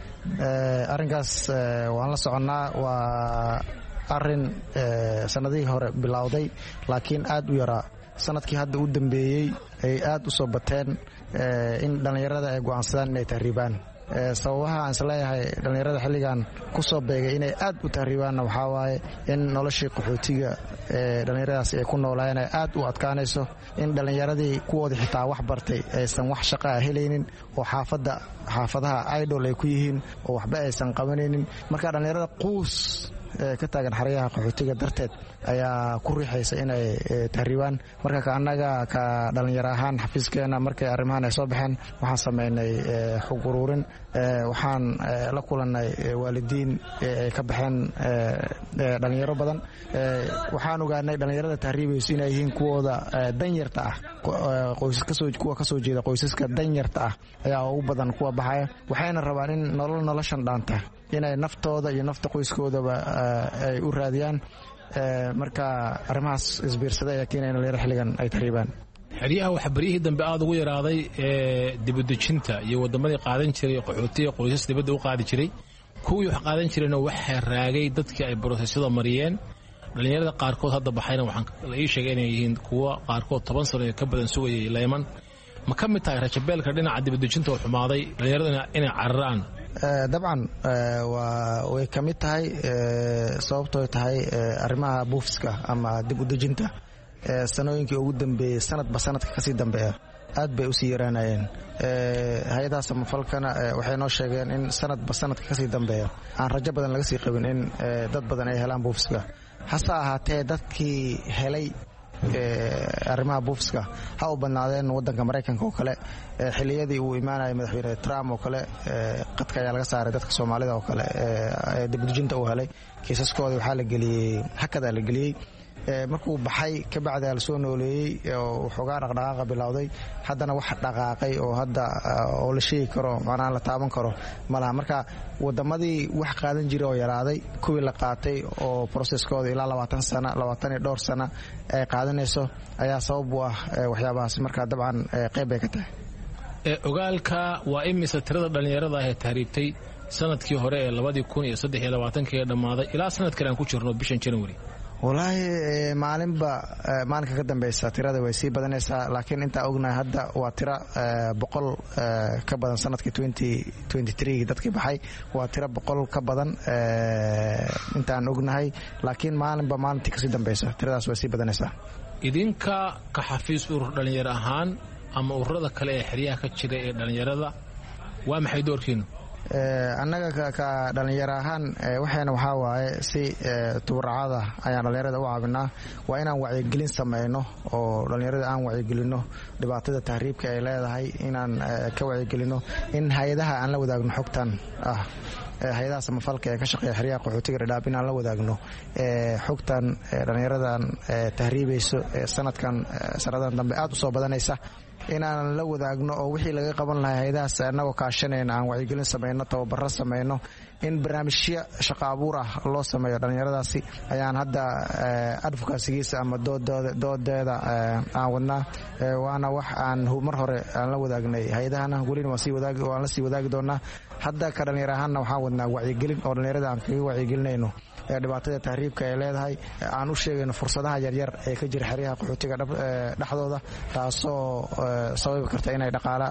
arrinkaas waan la soconnaa. waa arin sanadihii hore bilowday laakiin aad u yaraa. sanadkii hadda u dambeeyey ay aad u soo bateen in dhallinyarada ay go'aansadaan inay tahriibaan. sababaha aan isleeyahay dhallinyarada xilligan ku soo beegay inay aad u tahriibaanna waxaa waaye in noloshii qaxootiga ee dhallinyaradaas ay ku noolaayeen ay aad u adkaanayso, in dhallinyaradii kuwoodii xitaa wax bartay aysan wax shaqa ah helaynin oo xaafadda xaafadaha idol ay ku yihiin oo waxba aysan qabanaynin. marka dhallinyarada quus ka taagan xeryaha qaxootiga darteed ayaa ku riixaysa inay tahriibaan. marka ka annaga ka dhallinyaro ahaan xafiiskeena markay arrimahan ay soo baxeen waxaan samaynay xog uruurin. waxaan la kulannay waalidiin ay ka baxeen dhallinyaro badan. waxaan ogaanay dhallinyarada tahriibayso inay yihiin kuwooda danyarta ah, kuwa kasoo jeeda qoysaska danyarta ah ayaa ugu badan kuwa baxaya. waxayna rabaan in nolol noloshan dhaanta inay naftooda iyo nafta qoyskoodaba ay u raadiyaan. marka arrimahaas isbiirsaday ayaa keenaya in dhallinyaro xilligan ay tahriibaan. xeryaha waxaa baryihii dambe aada ugu yaraaday ee dibadejinta iyo wadamadii qaadan jiray qaxootiga qoysas dibadda u qaadi jiray. kuwii wax qaadan jirayna waxaa raagay dadkii ay brosesyada mariyeen. dhallinyarada qaarkood hadda baxayna waxaan la ii sheegay inay yihiin kuwa qaarkood toban sano ee ka badan sugayay leyman. ma ka mid tahay rajabeelka dhinaca dibadejinta oo xumaaday dhallinyarada inay cararaan? dabcan way ka mid tahay. sababtooy tahay arrimaha buufiska ama dib u dejinta sanooyinkii ugu dambeeyey sanadba sanadka kasii dambeeya aad bay usii yaraanayeen. hay-adaha samafalkana waxay noo sheegeen in sanadba sanadka kasii dambeeya aan rajo badan laga sii qabin in dad badan ay helaan buufiska. hase ahaatee dadkii helay arrimaha buufiska ha u badnaadeen wadanka maraykanka oo kale. xiliyadii uu imaanayay madaxweyne trump oo kale qadka ayaa laga saaray dadka soomaalida oo kale dibadejinta uu helay. kiisaskooda waxaa la geliyey hakadaa la geliyey. markuu baxay kabacdaa lasoo nooleeyey oo xoogaa dhaqdhaqaaqa bilowday haddana wax dhaqaaqay oo hadda oo la sheegi karo macnaha la taaban karo malaha marka wadamadii wax qaadan jiray oo yaraaday kuwii la qaatay oo processkooda ilaa labaatan sano labaatan iyo dhowr sano ay qaadanayso ayaa sabab u ah waxyaabahaas marka dabcan qayb bay ka tahay ogaalka waa imisa tirada dhallinyarada ah ee tahriibtay sanadkii hore ee labadii kun iyo saddex iyo labaatankii ee dhammaaday ilaa sanadkan aan ku jirno bishan january walaahi maalinba maalinka ka dambeysa tirada way sii badanaysaa laakiin intaa ognahay hadda waa tiro boqol ka badan sanadkii gii dadkii baxay waa tiro boqol ka badan intaan ognahay laakiin maalinba maalintii kasii dambeysa tiradaas way sii badanaysaa idinka ka xafiis urur dhallinyaro ahaan ama ururada kale ee xeryaha ka jira ee dhallinyarada waa maxay doorkiinu annaga ka dhallinyaro ahaan waxayna waxaa waaye si tubaracada ayaan dhallinyarada u caabinaa waa inaan wacyigelin samayno oo dhallinyarada aan wacyigelino dhibaatada tahriibka ay leedahay inaan ka wacyigelino in hay-adaha aan la wadaagno xogtan ah hay-adaha samafalka ee ka shaqeeya xeryaha qaxootiga dhadhaab inaan la wadaagno xogtan dhallinyaradan tahriibayso sanadkan sanadan dambe aad u soo badanaysa inaan la wadaagno oo wixii laga qaban lahaa hay-adahaas annagoo kaashanayna aan wacyigelin samayno tababaro samayno in barnaamijyo shaqo abuur ah loo sameeyo dhallinyaradaasi ayaan hadda advocasigiisa ama doodeeda aan wadnaa waana wax aan mar hore aan la wadaagnay hay-adahana welina waan la sii wadaagi doonaa hadda ka dhallinyaro ahaanna waxaan wadnaa wacyigelin oo dhallinyarada aan kaga wacyigelinayno dhibaatada tahriibka ay leedahay aan u sheegayno fursadaha yaryar ee ka jira xeryaha qaxootiga dhexdooda taasoo sababi karta inay dhaqaala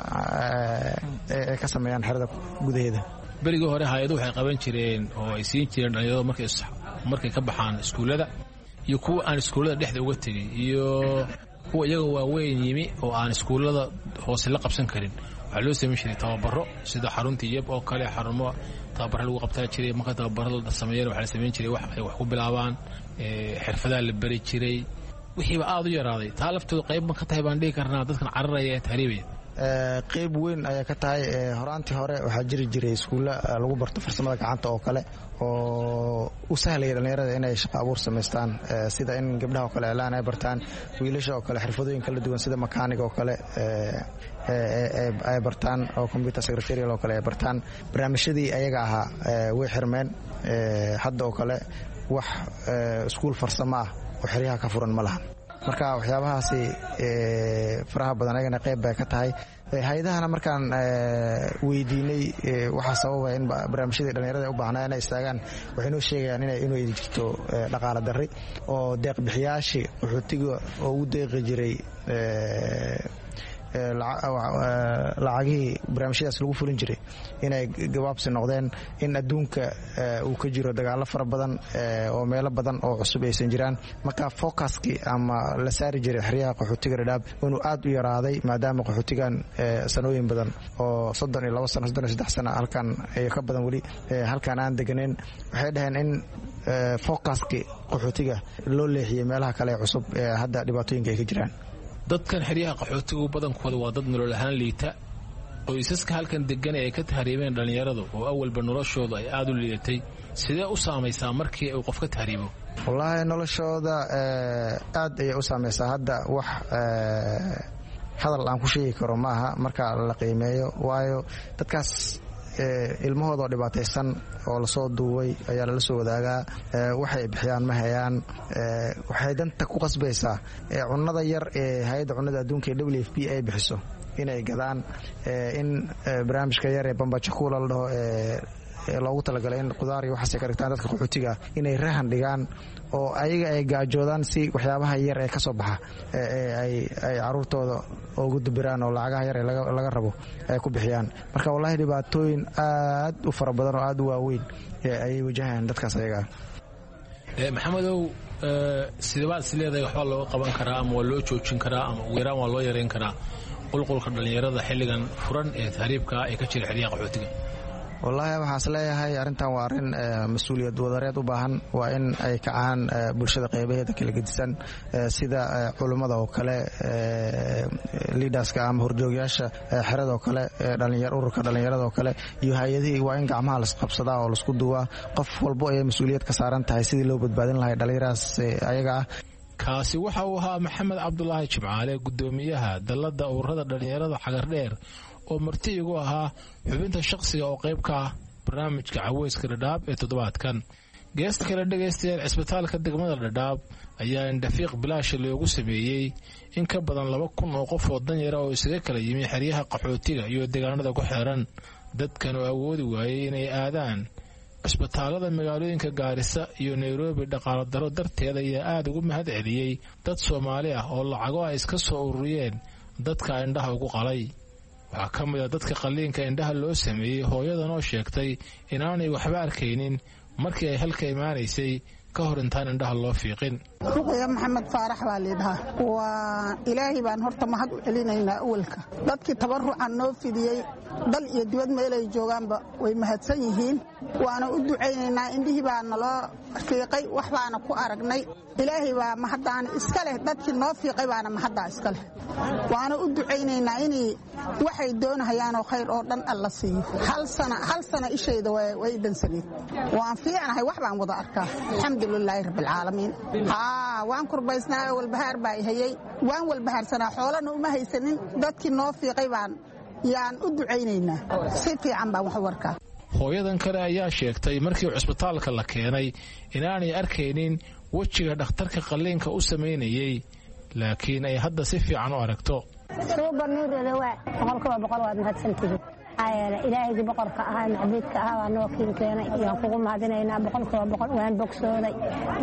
ay ka sameeyaan xerada gudaheeda berigii hore hay-adu waxay qaban jireen oo ay siin jireen dhallinyarada markay ka baxaan iskuullada iyo kuwa aan iskuullada dhexda uga tegin iyo kuwa iyaga waaweyn yimi oo aan iskuullada hoose la qabsan karin waxaa loo samayn jiray tababaro sida xaruntii yeb oo kale xarumo tababaro lagu qabtaa jiray marka tababaro la sameeyana waxaa la samayn jiray wax ay wax ku bilaabaan xirfadaha la bari jiray wixiiba aad u yaraaday taa laftooda qayb ma ka tahay baan dhihi karnaa dadkan cararaya ee tahriibaya qayb weyn ayaa ka tahay horaantii hore waxaa jiri jiray iskuulla lagu barto farsamada gacanta oo kale oo u sahlaya dhallinyarada inay shaqo abuur samaystaan sida in gabdhaha oo kale iclaan ay bartaan wiilasha oo kale xirfadooyin kala duwan sida makaaniga oo kale ay bartaan oo computer secretarial oo kale ay bartaan barnaamijyadii ayaga ahaa way xirmeen hadda oo kale wax iskuul farsamo ah oo xeryaha ka furan ma lahan marka waxyaabahaasi faraha badan ayagana qayb bay ka tahay hay-adahana markaan weydiinay waxaa sababaya in barnaamijyadii dhallinyarada u baahnaa inay istaagaan waxay noo sheegayaan inay jirto dhaqaala darri oo deeqbixiyaashii qaxootiga oo ugu deeqi jiray lacagihii barnaamijyadaas lagu fulin jiray inay gabaabsi noqdeen in adduunka uu ka jiro dagaalo fara badan oo meelo badan oo cusub aysan jiraan marka focuskii ama la saari jiray xeryaha qaxootiga dhadhaab inuu aad u yaraaday maadaama qaxootigan sanooyin badan oo soddon iyo labo sano soddon iyo saddex sano halkan iyo ka badan weli halkan aan deganeyn waxay dhaheen in focuskii qaxootiga loo leexiyey meelaha kale cusub ee hadda dhibaatooyinka ay ka jiraan dadkan xeryaha qaxootigu badankooda waa dad nolol ahaan liita qoysaska halkan degan ee ay ka tahriibeen dhallinyaradu oo awalba noloshooda ay aad u liidatay sidee u saamaysaa markii uu qof ka tahriibo wallaahi noloshooda aad ayay u saamaysaa hadda wax hadal aan ku sheegi karo maaha marka la qiimeeyo waayo dadkaas ilmahoodoo dhibaataysan oo lasoo duubay ayaa lala soo wadaagaa waxay bixiyaan ma hayaan waxay danta ku qasbaysaa cunnada yar ee hay-adda cunnada adduunka ee w f b ay bixiso inay gadaan in barnaamijka yar ee bambajakuula la dhaho ee loogu talagalay in qudaar iyo waxaasay ka dhigtaan dadka qaxootiga inay rahan dhigaan oo ayaga ay gaajoodaan si waxyaabaha yar ee ka soo baxa ay caruurtooda ugu dubiraan oo lacagaha yar ee laga rabo ay ku bixiyaan marka wallaahi dhibaatooyin aad u fara badan oo aad u waaweyn ayay wajahayaan dadkaas ayagaa maxamedow sidebaad is leedahay waxbaa looga qaban karaa ama waa loo joojin karaa ama ugu yaraan waa loo yareyn karaa qulqulka dhallinyarada xilligan furan ee tahriibka ee ka jira xeryaha qaxootiga wallaahi waxaas leeyahay arrintan waa arrin mas-uuliyad wadareed u baahan waa in ay kacaan bulshada qaybaheeda kala gedisan sida culummada oo kale liidaska ama horjoogyaasha xerada oo kale ururka dhallinyarada oo kale iyo hay-adihii waa in gacmaha lasqabsadaa oo lasku duwaa qof walbo ayay mas-uuliyad ka saaran tahay sidii loo badbaadin lahay dhallinyarahaas ayaga ah kaasi waxa uu ahaa maxamed cabdulaahi jimcaale guddoomiyaha dalladda ururada dhallinyarada xagardheer oo marti igu ahaa xubinta shaqsiga oo qayb ka ah barnaamijka caweyska dhadhaab ee toddobaadkan. geesta kale dhegaystayaal cisbitaalka degmada dhadhaab ayaa indhafiiq bilaasha loogu sameeyey in ka badan laba kun oo qof oo danyara oo isaga kala yimi xeryaha qaxootiga iyo deegaanada ku xeeran. dadkan oo awoodi waayey inay aadaan cisbitaalada magaalooyinka gaarisa iyo nairobi dhaqaalo daro darteed ayaa aada ugu mahad celiyey dad soomaali ah oo lacago ay iska soo ururiyeen dadka indhaha ugu qalay. waxaa ka mid a dadka qalliinka indhaha loo sameeyey hooyadan oo sheegtay inaanay waxba arkaynin markii ay halka imaanaysay ka hor intaan indhaha loo fiiqin. ruqya maxamed faarax baa liidhahaa. waa ilaahay baan horta mahad u celinaynaa awalka dadkii tabarucan noo fidiyey dal iyo dibad meelay joogaanba way mahadsan yihiin. waana u ducaynaynaa indhihii baa naloo fiiqay wax baana ku aragnay. ilaahay baa mahaddaana iska leh dadkii noo fiiqay baana mahaddaa iska leh. waana u ducaynaynaa inay waxay doonahayaanoo khayr oo dhan alla siiyo. hal sana hal sana ishayda way dhansanayd. waan fiicnahay wax baan wada arkaa alxamdulilaahi rabbilcaalamiin. waan kurbaysnaa walbahaar baa hayey waan walbahaarsanaa xoolana uma haysanin dadkii noo fiiqay baan yaan u ducaynaynaa si fiican baan wax u arkaa. hooyadan kale ayaa sheegtay markii cisbitaalka la keenay inaanay arkaynin wejiga dhakhtarka qalliinka u samaynayey laakiin ay hadda si fiican u aragto. suuba nuureeda waa boqolkiiba boqol waad mahadsantihiin. ilaahaygi boqorka ahaa macbuudka ahaa waa noo kiin keenay yaan kugu mahadinaynaa boqolkiiba boqol. waan bogsooday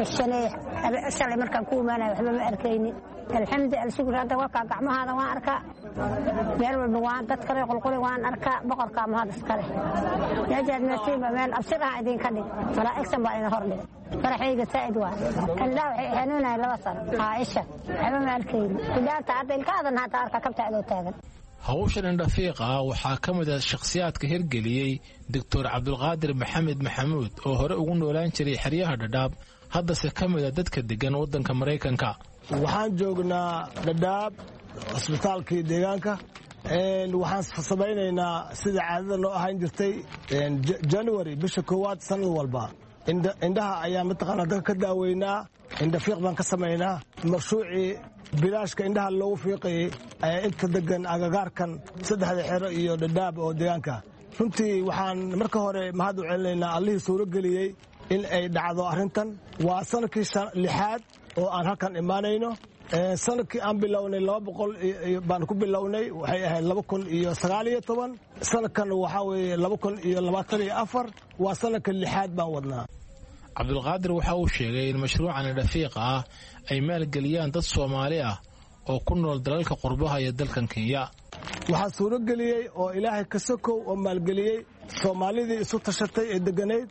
shalay markaan ku imaanaya waxba ma arkaynin. alxamdu alshukr hadda wakaa gacmahaada waan arkaa meel walba waan dad kale qulquli waan arkaa boqorkaa mahad iska leh. meejaad meertiinba meel abshir ah idinka dhig malaa'igsan baa ina hordhig faraxayga saa'id waa indhaha waxay xanuunaya laba sano caaisha waxba ma arkaynin. bidaarta hadda ilkaadan hata arka kabta adoo taagan. hawshan indhafiiqa ah waxaa ka mid a shakhsiyaadka hirgeliyey doctor cabdulqaadir maxamed maxamuud oo hore ugu noolaan jiray xeryaha dhadhaab haddase ka mid a dadka degan waddanka maraykanka. waxaan joognaa dhadhaab cisbitaalkii deegaanka. waxaan samaynaynaa sida caadada noo ahaan jirtay january bisha koowaad sanad walba indhaha ayaa mataqaanaa dadka ka daaweynaa. indhafiiq baan ka samaynaa. mashruucii bilaashka indhaha loogu fiiqayay inta degan agagaarkan saddexda xero iyo dhadhaab oo deegaanka. runtii waxaan marka hore mahad u celinaynaa allihii suuro geliyey in ay dhacdo arrintan. waa sanadkii lixaad oo aan halkan imaanayno. sanadkii aan bilownay laba boqol baan ku bilownay waxay ahayd laba kun iyo sagaal iyo toban. sanadkan waxaa weeye laba kun iyo labaatan iyo afar. waa sanadka lixaad baan wadnaa. cabdulqaadir waxa uu sheegay in mashruucan indhafiiqa ah ay maalgeliyaan dad soomaali ah oo ku nool dalalka qurbaha iyo dalkan kenya. waxaa suuro geliyey oo ilaahay ka sokow oo maalgeliyey soomaalidii isu tashatay ee deganayd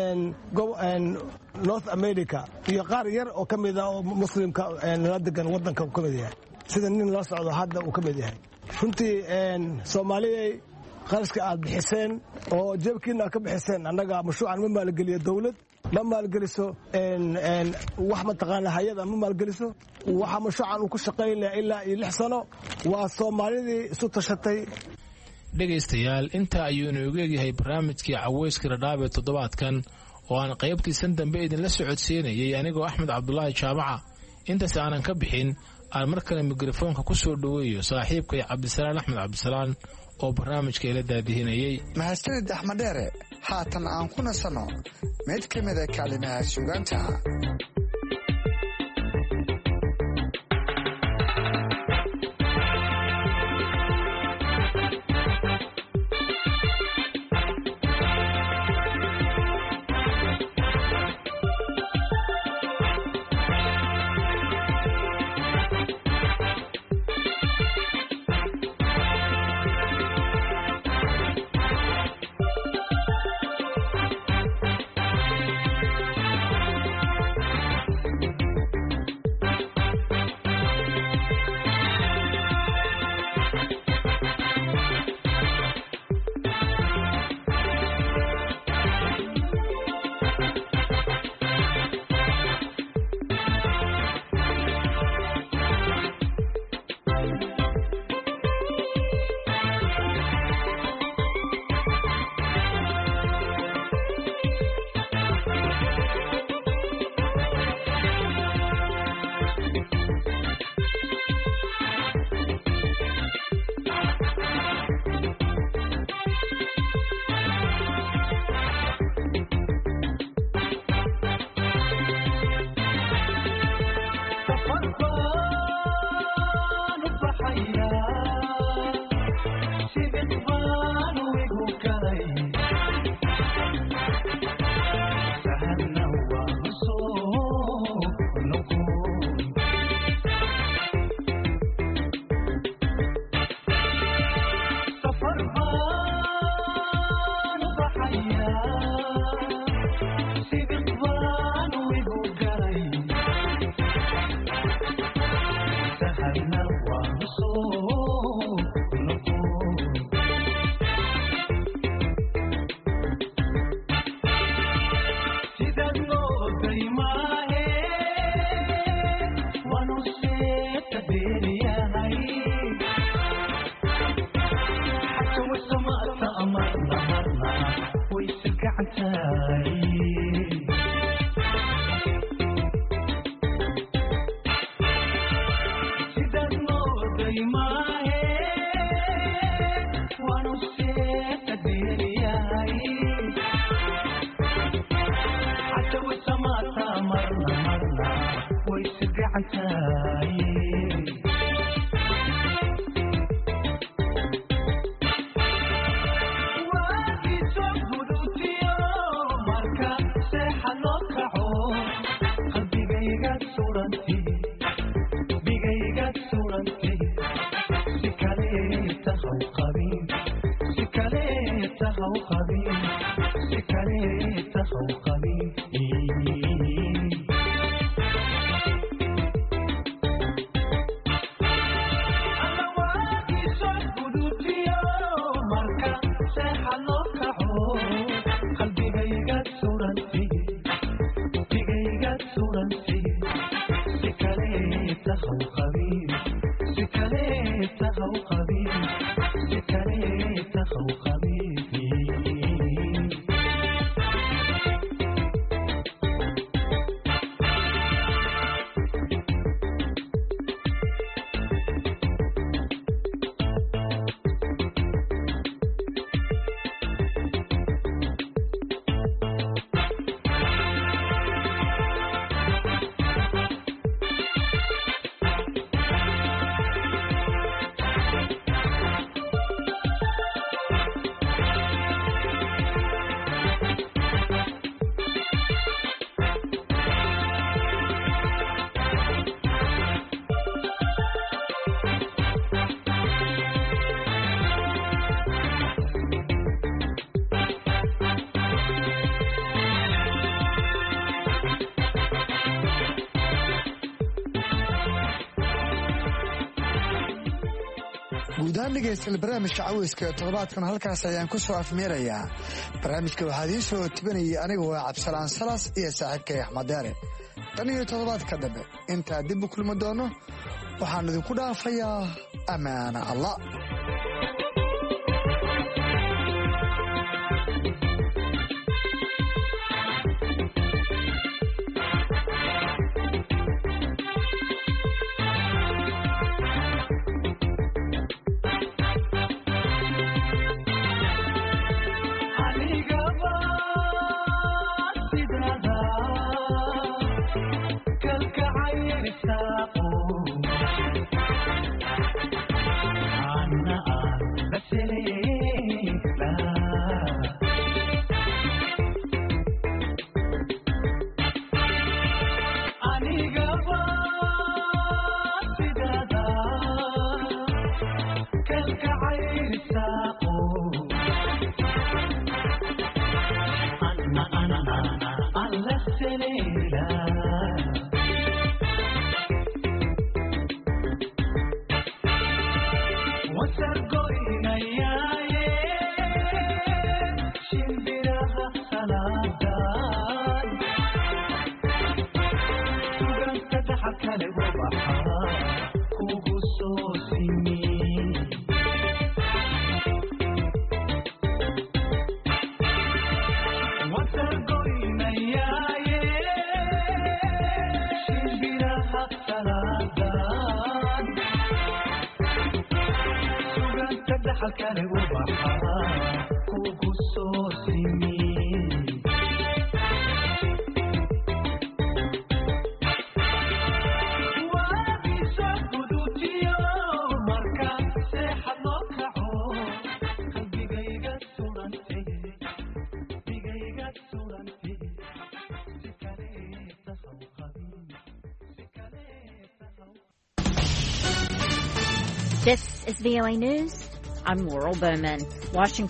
north america iyo qaar yar oo ka mid ah oo muslimka nala degan waddanka uu ka mid yahay sida nin la socdo hadda uu ka mid yahay. runtii soomaaliyay qarashka aad bixiseen oo jeebkiina aad ka bixiseen annaga mashruucan ma maalgeliyo dawlad ma maalgeliso wax mataqaana hay-ada ma maalgeliso. waxaa mashruucan uu ku shaqaynaya ilaa iyo lix sano. waa soomaalidii isu tashatay. dhegaystayaal intaa ayuu inoogu egyahay barnaamijkii caweyska dhadhaab ee toddobaadkan oo aan qaybtiisan dambe idinla socodsiinayay anigoo axmed cabdulaahi jaamaca. intaas aanan ka bixin aan mar kale mikrofoonka ku soo dhoweeyo saaxiibkay cabdisalaan axmed cabdisalaan oo barnaamijka ila daadihinayay. mahadsanid axmed dheere. haatan aan ku nasanno mid ka mida kaalimaha suugaanta. guudahaan dhegaystayaal barnaamijka caweyska ee toddobaadkan halkaas ayaan ku soo afmeerayaa barnaamijka waxaa idiin soo tibanayay aniga waa cabdisalaan salas iyo saaxiibkay axmed deere tan iyo toddobaadka dambe intaa dib u kulmi doono waxaan idinku dhaafayaa ammaana allah This is V O A News. I'm Laurel Bowman. Washington